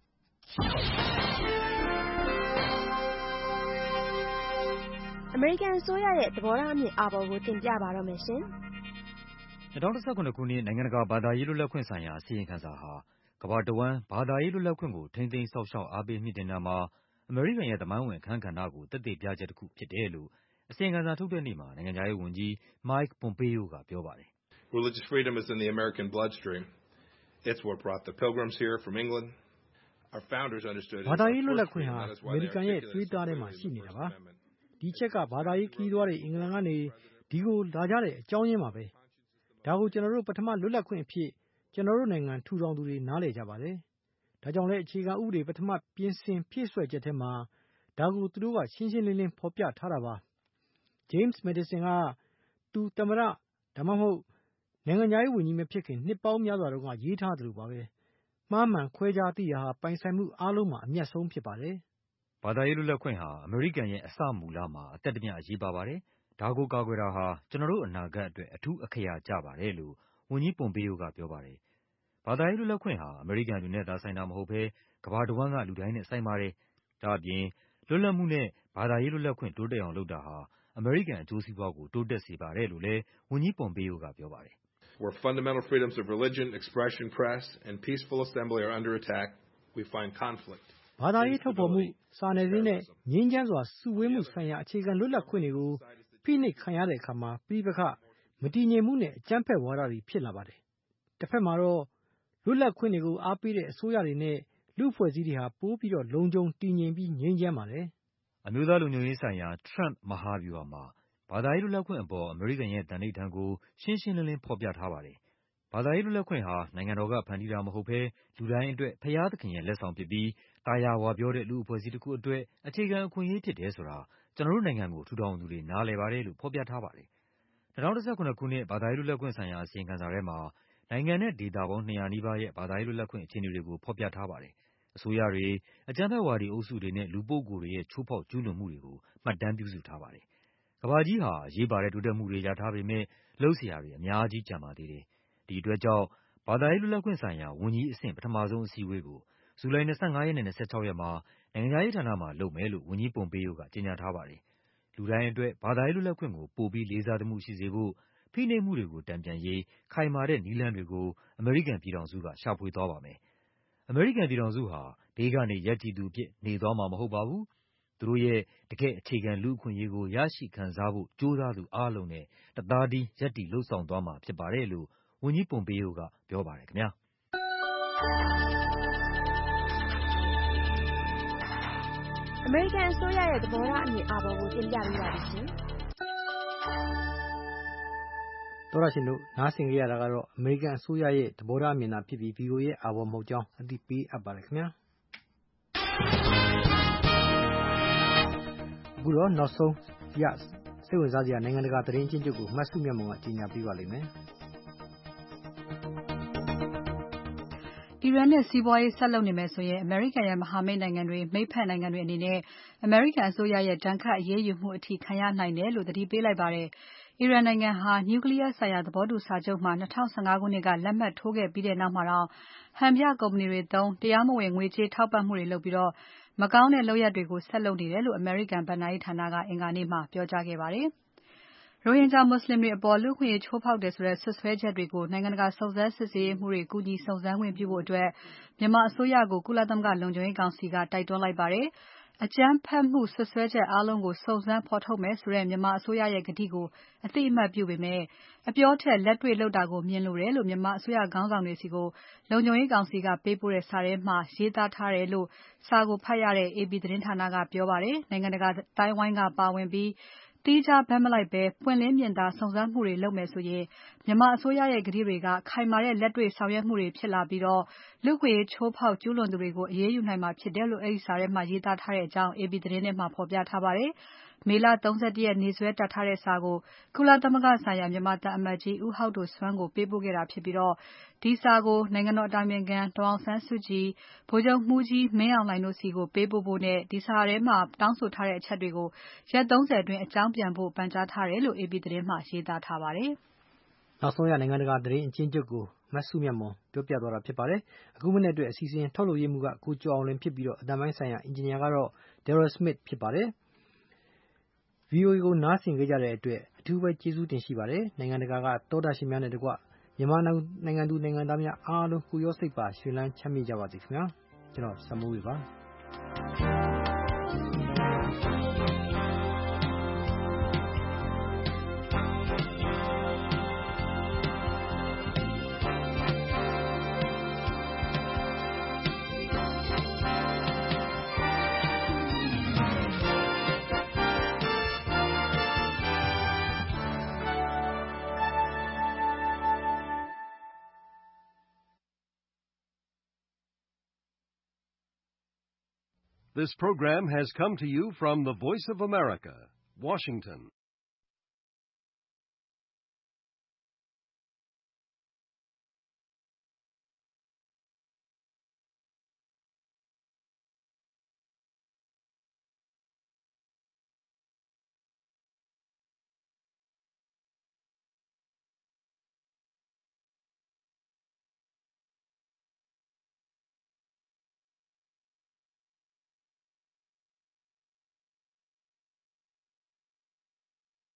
အမေရိကန်အစိုးရရဲ့သဘောထားအမြင်အာဘော်ကိုတင်ပြပါတော့မယ်ရှင်။၂၀၁၇ခုနှစ်နိုင်ငံတကာဘာသာရေးလွတ်လပ်ခွင့်ဆိုင်ရာအစီရင်ခံစာဟာကမ္ဘာတဝန်းဘာသာရေးလွတ်လပ်ခွင့်ကိုထိန်းသိမ်းစောင့်ရှောက်အားပေးမြှင့်တင်တာမှာအမေရိကန်ရဲ့သမိုင်းဝင်အခန်းကဏ္ဍကိုသက်သေပြချက်တစ်ခုဖြစ်တယ်လို့အစီရင်ခံစာထုတ်တဲ့နေ့မှာနိုင်ငံခြားရေးဝန်ကြီး Mike Pompeo ကပြောပါတယ်။ Religious freedom is in the American bloodstream. It's what brought the pilgrims here from England. Our founders understood it. ဘာသာရေးလွတ်လပ်ခွင့်ဟာအမေရိကန်ရဲ့သွေးသားထဲမှာရှိနေတာပါ။ဒီချက်ကဘာသာရေးခရီးသွားတွေအင်္ဂလန်ကနေဒီကိုလာကြတဲ့အကြောင်းရင်းပါပဲ။ဒါကိုကျွန်တော်တို့ပထမလွတ်လပ်ခွင့်အဖြစ်ကျွန်တော်တို့နိုင်ငံထူထောင်သူတွေနားလည်ကြပါတယ်။ဒါကြောင့်လည်းအခြေခံဥပဒေပထမပြင်ဆင်ဖြည့်ဆွဲချက်ထဲမှာဒါကိုသူတို့ကရှင်းရှင်းလင်းလင်းဖော်ပြထားတာပါ။ James Madison ကသူသမ္မတဒါမှမဟုတ်နိုင်ငံခြားရေးဝန်ကြီးမဖြစ်ခင်နှစ်ပေါင်းများစွာတုန်းကရေးထားသလိုပါပဲ။မှားမှန်ခွဲခြားသိရာဟာပိုင်ဆိုင်မှုအားလုံးမှာအမျက်ဆုံးဖြစ်ပါတယ်။ဘာသာရေးလွတ်လပ်ခွင့်ဟာအမေရိကန်ရဲ့အစမူလမှာအသက်တမျှအရေးပါပါတယ်။ဒါကိုကာကွယ်တာဟာကျွန်တော်တို့အနာဂတ်အတွက်အထူးအခရာကျပါတယ်လို့ဝန်ကြီးပွန်ပေယိုကပြောပါတယ်။ဘာသာရေးလွတ်လပ်ခွင့်ဟာအမေရိကန်လူနဲ့သာဆိုင်တာမဟုတ်ဘဲကမ္ဘာတဝန်းကလူတိုင်းနဲ့ဆိုင်ပါတယ်။ဒါ့အပြင်လွတ်လပ်မှုနဲ့ဘာသာရေးလွတ်လပ်ခွင့်တိုးတက်အောင်လုပ်တာဟာအမေရိကန်အကျိုးစီးပွားကိုတိုးတက်စေပါတယ်လို့လည်းဝန်ကြီးပွန်ပေယိုကပြောပါတယ်။ Where fundamental freedoms of religion, expression, press, and peaceful assembly are under attack, we find conflict. ဘာသာရေးထုတ်ဖော်မှုစာနယ်ဇင်းနဲ့ငြိမ်းချမ်းစွာစုဝေးမှုဆိုင်ရာအခြေခံလွတ်လပ်ခွင့်တွေကိုဖိနှိပ်ခံရတဲ့အခါမှာပြည်ပခမတည်ငြိမ်မှုနဲ့အကြမ်းဖက်ဝါဒတွေဖြစ်လာပါတယ်။တစ်ဖက်မှာတော့လွတ်လပ်ခွင့်တွေကိုအားပေးတဲ့အစိုးရတွေနဲ့လူ့အဖွဲ့အစည်းတွေဟာပိုးပြီးတော့လုံခြုံတည်ငြိမ်ပြီးငြိမ်းချမ်းပါတယ်။အမျိုးသားလုံခြုံရေးဆိုင်ရာ Trump မဟာဗျူဟာမှာဘာသာရေးလွတ်လပ်ခွင့်အပေါ်အမေရိကန်ရဲ့တန်ဋိဌာန်ကိုရှင်းရှင်းလင်းလင်းဖော်ပြထားပါတယ်။ဘာသာရေးလွတ်လပ်ခွင့်ဟာနိုင်ငံတော်ကဖန်တီးတာမဟုတ်ဘဲလူတိုင်းအတွက်ဘုရားသခင်ရဲ့လက်ဆောင်ဖြစ်ပြီးတာယာဝပြောတဲ့လူ့အဖွဲ့အစည်းတစ်ခုအတွက်အခြေခံအခွင့်အရေးဖြစ်တယ်ဆိုတာကျွန်တော်တို့နိုင်ငံကိုထူထောင်သူတွေနားလည်ပါတယ်လို့ဖော်ပြထားပါတယ်။၂၀၁၇ခုနှစ်ဘာသာရေးလွတ်လပ်ခွင့်ဆိုင်ရာအစီရင်ခံစာထဲမှာနိုင်ငံနဲ့ဒေသပေါင်းနှစ်ရာနီးပါးရဲ့ဘာသာရေးလွတ်လပ်ခွင့်အခြေအနေတွေကိုဖော်ပြထားပါတယ်။အစိုးရတွေအကြမ်းဖက်ဝါဒီအုပ်စုတွေနဲ့လူပုဂ္ဂိုလ်တွေရဲ့ချိုးဖောက်ကျူးလွန်မှုတွေကိုမှတ်တမ်းပြုစုထားပါတယ်။ကမ္ဘာကြီးဟာအရေးပါတဲ့တိုးတက်မှုတွေရထားပေမဲ့လုပ်เสียတွေအများကြီးကျန်ပါသေးတယ်။ဒီအတွက်ကြောင့်ဘာသာရေးလွတ်လပ်ခွင့်ဆိုင်ရာဝန်ကြီးအဆင့်ပထမဆုံးအစည်းအဝေးကိုဇူလိုင်၂၅ရက်နဲ့၂၆ရက်မှာနိုင်ငံခြားရေးဌာနမှာလုပ်မယ်လို့ဝန်ကြီးပွန်ပေယိုကကြေညာထားပါတယ်။လူတိုင်းအတွက်ဘာသာရေးလွတ်လပ်ခွင့်ကိုပိုပြီးလေးစားသမှုရှိစေဖို့ဖိနှိပ်မှုတွေကိုတန်ပြန်ရေးခိုင်မာတဲ့နည်းလမ်းတွေကိုအမေရိကန်ပြည်ထောင်စုကရှာဖွေသွားပါမယ်။အမေရိကန်ပြည်ထောင်စုဟာဘေးကနေရပ်တည်သူအဖြစ်နေသွားမှာမဟုတ်ပါဘူး။သူတို့ရဲ့တကယ့်အခြေခံလူ့အခွင့်အရေးကိုရရှိခံစားဖို့ကြိုးစားသူအားလုံးနဲ့တသားတည်းရပ်တည်လုပ်ဆောင်သွားမှာဖြစ်ပါတယ်လို့ဝန်ကြီးပွန်ပေယိုကပြောပါတယ်ခင်ဗျာ။အမေရိကန်အစိုးရရဲ့သဘောထားအမြင်အာဘော်ကိုတင်ပြပေးပါမယ်ရှင်။သောရရှင်တို့နားဆင်ကြရတာကတော့အမေရိကန်အစိုးရရဲ့သဘောထားအမြင်သာဖြစ်ပြီး ဗီအိုအေ ရဲ့အာဘော်မဟုတ်ကြောင်းအသိပေးအပ်ပါတယ်ခင်ဗျာ။အခုတော့နောက်ဆုံးရစိတ်ဝင်စားစရာနိုင်ငံတကာသတင်းအချင်းချုပ်ကိုမတ်စုမြတ်မွန်ကကြီးညာပေးပါလိမ့်မယ်။အီရန်နဲ့စီးပွားရေးဆက်လုပ်နေမယ်ဆိုရင်အမေရိကန်ရဲ့မဟာမိတ်နိုင်ငံတွေမိတ်ဖက်နိုင်ငံတွေအနေနဲ့အမေရိကန်အစိုးရရဲ့ဒဏ်ခတ်အရေးယူမှုအထိခံရနိုင်တယ်လို့သတိပေးလိုက်ပါတယ်။အီရန်နိုင်ငံဟာနျူကလ িয়ার ဆိုင်ရာသဘောတူစာချုပ်မှာ၂၀၁၅ခုနှစ်ကလက်မှတ်ထိုးခဲ့ပြီးတဲ့နောက်မှာတော့ဟန်ပြကုမ္ပဏီတွေသုံးတရားမဝင်ငွေကြေးထောက်ပံ့မှုတွေလုပ်ပြီးတော့မကောင်းတဲ့လုပ်ရပ်တွေကိုဆက်လုပ်နေတယ်လို့အမေရိကန်ဘဏ္ဍာရေးဌာနကအင်္ဂါနေ့မှာပြောကြားခဲ့ပါတယ်။ရိုဟင်ဂျာမွတ်ဆလင်တွေအပေါ်လူ့အခွင့်အရေးချိုးဖောက်တယ်ဆိုတဲ့စွပ်စွဲချက်တွေကိုနိုင်ငံတကာစုံစမ်းစစ်ဆေးရေးမှူးတွေကူညီစုံစမ်းခွင့်ပြုဖို့အတွက်မြန်မာအစိုးရကိုကုလသမဂ္ဂလုံခြုံရေးကောင်စီကတိုက်တွန်းလိုက်ပါတယ်။အကြမ်းဖက်မှုစွပ်စွဲချက်အားလုံးကိုစုံစမ်းဖော်ထုတ်မယ်ဆိုတဲ့မြန်မာအစိုးရရဲ့ကတိကိုအသိအမှတ်ပြုပေမဲ့အပြောထက်လက်တွေ့လုပ်တာကိုမြင်လိုတယ်လို့မြန်မာအစိုးရခေါင်းဆောင်တွေစီကိုလုံခြုံရေးကောင်စီကပေးပို့တဲ့စာထဲမှာရေးသားထားတယ်လို့စာကိုဖတ်ရတဲ့ အေပီ သတင်းဌာနကပြောပါတယ်။နိုင်ငံတကာတိုင်းဝိုင်းကပါဝင်ပြီးသီးခြားဘက်မလိုက်ပဲပွင့်လင်းမြင်သာစုံစမ်းမှုတွေလုပ်မယ်ဆိုရင်မြန်မာအစိုးရရဲ့ကတိတွေကခိုင်မာတဲ့လက်တွေ့ဆောင်ရွက်မှုတွေဖြစ်လာပြီးတော့လူ့အခွင့်အရေးချိုးဖောက်ကျူးလွန်သူတွေကိုအရေးယူနိုင်မှာဖြစ်တယ်လို့အဲဒီစာထဲမှာရေးသားထားတဲ့အကြောင်း အေပီ သတင်းထဲမှာဖော်ပြထားပါတယ်။မေလ၃၁ရက်နေ့စွဲတပ်ထားတဲ့စာကိုကုလသမဂ္ဂဆိုင်ရာမြန်မာသံအမတ်ကြီးဦးဟောက်ဒိုဆွမ်းကိုပေးပို့ခဲ့တာဖြစ်ပြီးတော့ဒီစာကိုနိုင်ငံတော်အတိုင်ပင်ခံဒေါ်အောင်ဆန်းစုကြည်ဗိုလ်ချုပ်မှူးကြီးမင်းအောင်လှိုင်တို့စီကိုပေးပို့ဖို့နဲ့ဒီစာထဲမှာတောင်းဆိုထားတဲ့အချက်တွေကိုရက်၃၀အတွင်းအကြောင်းပြန်ဖို့ပန်ကြားထားတယ်လို့ အေပီ သတင်းမှာရေးသားထားပါတယ်။နောက်ဆုံးရနိုင်ငံတကာသတင်းအချင်းချုပ်ကိုမတ်စုမြတ်မွန်ပြောပြသွားတာဖြစ်ပါတယ်။အခုမနေ့အတွက်အစီအစဉ်ထုတ်လုပ်ရေးမှုကကိုကျော်အောင်လင်းဖြစ်ပြီးတော့အတန်ပိုင်းဆိုင်ရာအင်ဂျင်နီယာကတော့ Daryl Smith ဖြစ်ပါတယ်။ဗီအိုအေကိုနားဆင်ကြတဲ့အတွက်အထူးပဲကျေးဇူးတင်ရှိပါတယ်။နိုင်ငံတကာကတောတာရှင်များနဲ့တကွမြန်မာနိုင်ငံသူနိုင်ငံသားများအားလုံးကိုရောစိတ်ပါရွှင်လန်းချမ်းမြေ့ကြပါစေခင်ဗျာ။ကျွန်တော်စမိုးဝေပါ This program has come to you from the Voice of America, Washington.